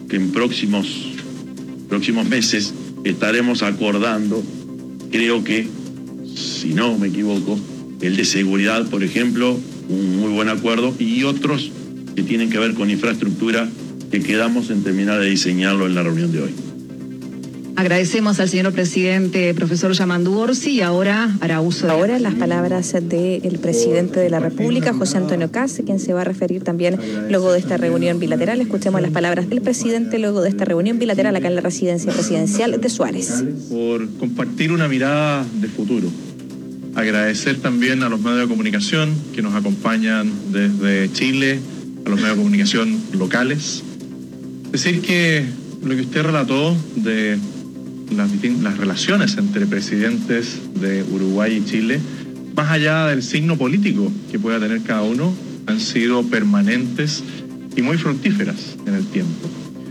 que en próximos, próximos meses estaremos acordando, creo que, si no me equivoco, el de seguridad, por ejemplo, un muy buen acuerdo, y otros que tienen que ver con infraestructura que quedamos en terminar de diseñarlo en la reunión de hoy. Agradecemos al señor presidente, profesor Yamandu Orsi, y ahora hará uso de... Ahora las palabras del presidente de la República, José Antonio Kast, quien se va a referir también luego de esta reunión bilateral. Escuchemos las palabras del presidente luego de esta reunión bilateral acá en la residencia presidencial de Suárez. Por compartir una mirada de futuro. Agradecer también a los medios de comunicación que nos acompañan desde Chile, a los medios de comunicación locales. Decir que lo que usted relató de las, las relaciones entre presidentes de Uruguay y Chile, más allá del signo político que pueda tener cada uno, han sido permanentes y muy fructíferas en el tiempo.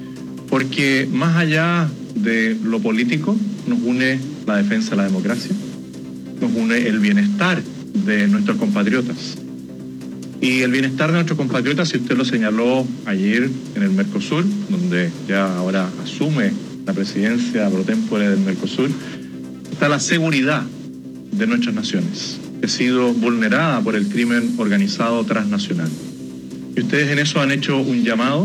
Porque más allá de lo político, nos une la defensa de la democracia, nos une el bienestar de nuestros compatriotas. Y el bienestar de nuestros compatriotas, si usted lo señaló ayer en el Mercosur, donde ya ahora asume la presidencia pro tempore del Mercosur, está la seguridad de nuestras naciones, que ha sido vulnerada por el crimen organizado transnacional. Y ustedes en eso han hecho un llamado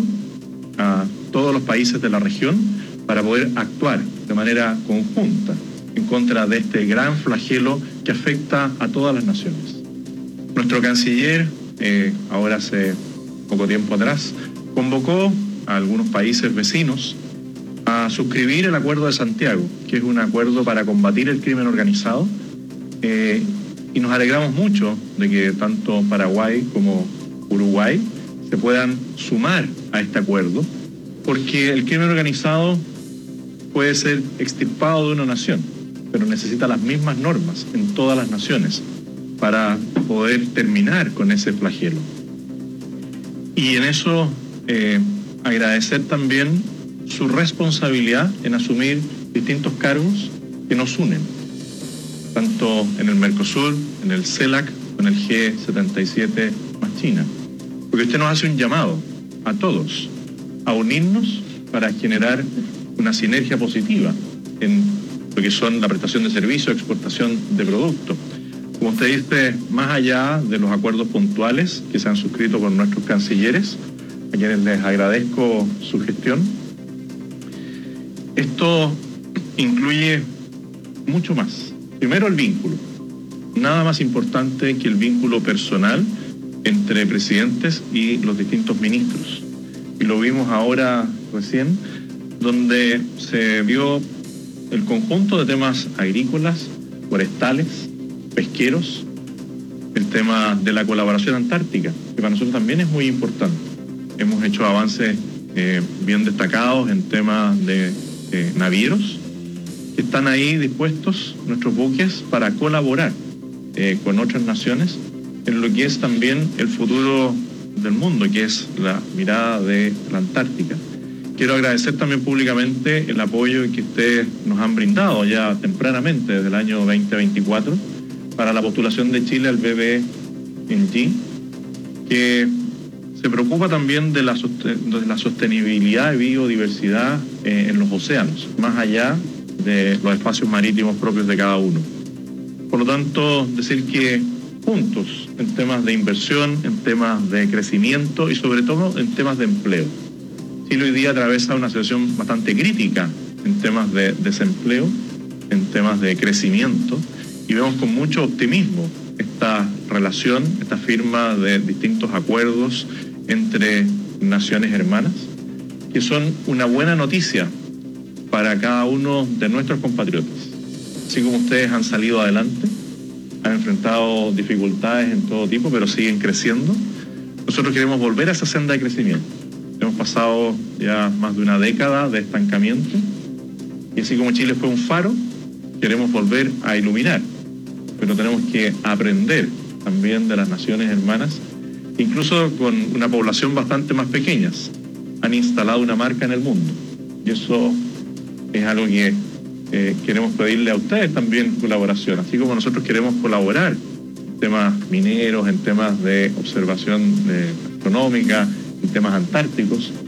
a todos los países de la región para poder actuar de manera conjunta en contra de este gran flagelo que afecta a todas las naciones. Nuestro canciller, eh, ahora hace poco tiempo atrás, convocó a algunos países vecinos a suscribir el Acuerdo de Santiago, que es un acuerdo para combatir el crimen organizado, eh, y nos alegramos mucho de que tanto Paraguay como Uruguay se puedan sumar a este acuerdo, porque el crimen organizado puede ser extirpado de una nación, pero necesita las mismas normas en todas las naciones para poder terminar con ese flagelo. Y en eso eh, agradecer también su responsabilidad en asumir distintos cargos que nos unen, tanto en el Mercosur, en el CELAC, en el G setenta y siete más China. Porque usted nos hace un llamado a todos a unirnos para generar una sinergia positiva en lo que son la prestación de servicios, exportación de productos. Como usted dice, más allá de los acuerdos puntuales que se han suscrito con nuestros cancilleres, a quienes les agradezco su gestión, esto incluye mucho más. Primero, el vínculo. Nada más importante que el vínculo personal entre presidentes y los distintos ministros. Y lo vimos ahora recién, donde se vio el conjunto de temas agrícolas, forestales, pesqueros, el tema de la colaboración antártica, que para nosotros también es muy importante. Hemos hecho avances eh, bien destacados en temas de eh, navieros, que están ahí dispuestos, nuestros buques, para colaborar eh, con otras naciones en lo que es también el futuro del mundo, que es la mirada de la Antártica. Quiero agradecer también públicamente el apoyo que ustedes nos han brindado ya tempranamente desde el año veinte veinticuatro para la postulación de Chile al B B N G, que se preocupa también de la, de la sostenibilidad y biodiversidad eh, en los océanos, más allá de los espacios marítimos propios de cada uno. Por lo tanto, decir que juntos en temas de inversión, en temas de crecimiento y sobre todo en temas de empleo. Chile hoy día atraviesa una situación bastante crítica en temas de desempleo, en temas de crecimiento, y vemos con mucho optimismo esta relación, esta firma de distintos acuerdos entre naciones hermanas, que son una buena noticia para cada uno de nuestros compatriotas. Así como ustedes han salido adelante, han enfrentado dificultades en todo tipo, pero siguen creciendo, nosotros queremos volver a esa senda de crecimiento. Hemos pasado ya más de una década de estancamiento, y así como Chile fue un faro, queremos volver a iluminar, pero tenemos que aprender también de las naciones hermanas, incluso con una población bastante más pequeña. Han instalado una marca en el mundo, y eso es algo que eh, queremos pedirle a ustedes también colaboración, así como nosotros queremos colaborar en temas mineros, en temas de observación eh, astronómica, en temas antárticos.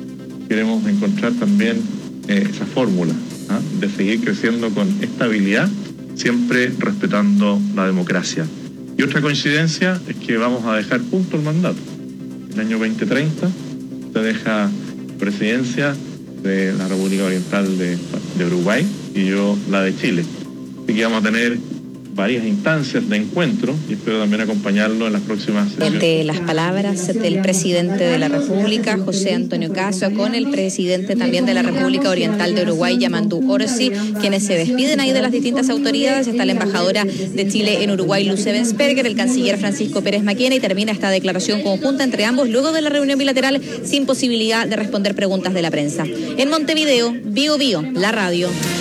queremos encontrar también eh, esa fórmula, ¿ah? de seguir creciendo con estabilidad, siempre respetando la democracia. Y otra coincidencia es que vamos a dejar junto el mandato. El año veinte treinta se deja presidencia de la República Oriental de, de Uruguay y yo la de Chile. Así que vamos a tener varias instancias de encuentro y espero también acompañarlo en las próximas sesiones. Entre las palabras del presidente de la República, José Antonio Cast, con el presidente también de la República Oriental de Uruguay, Yamandu Orsi, quienes se despiden ahí de las distintas autoridades. Está la embajadora de Chile en Uruguay, Luz Ebensperger, el canciller Francisco Pérez Maquena, y termina esta declaración conjunta entre ambos luego de la reunión bilateral sin posibilidad de responder preguntas de la prensa. En Montevideo, Bio Bio, la radio.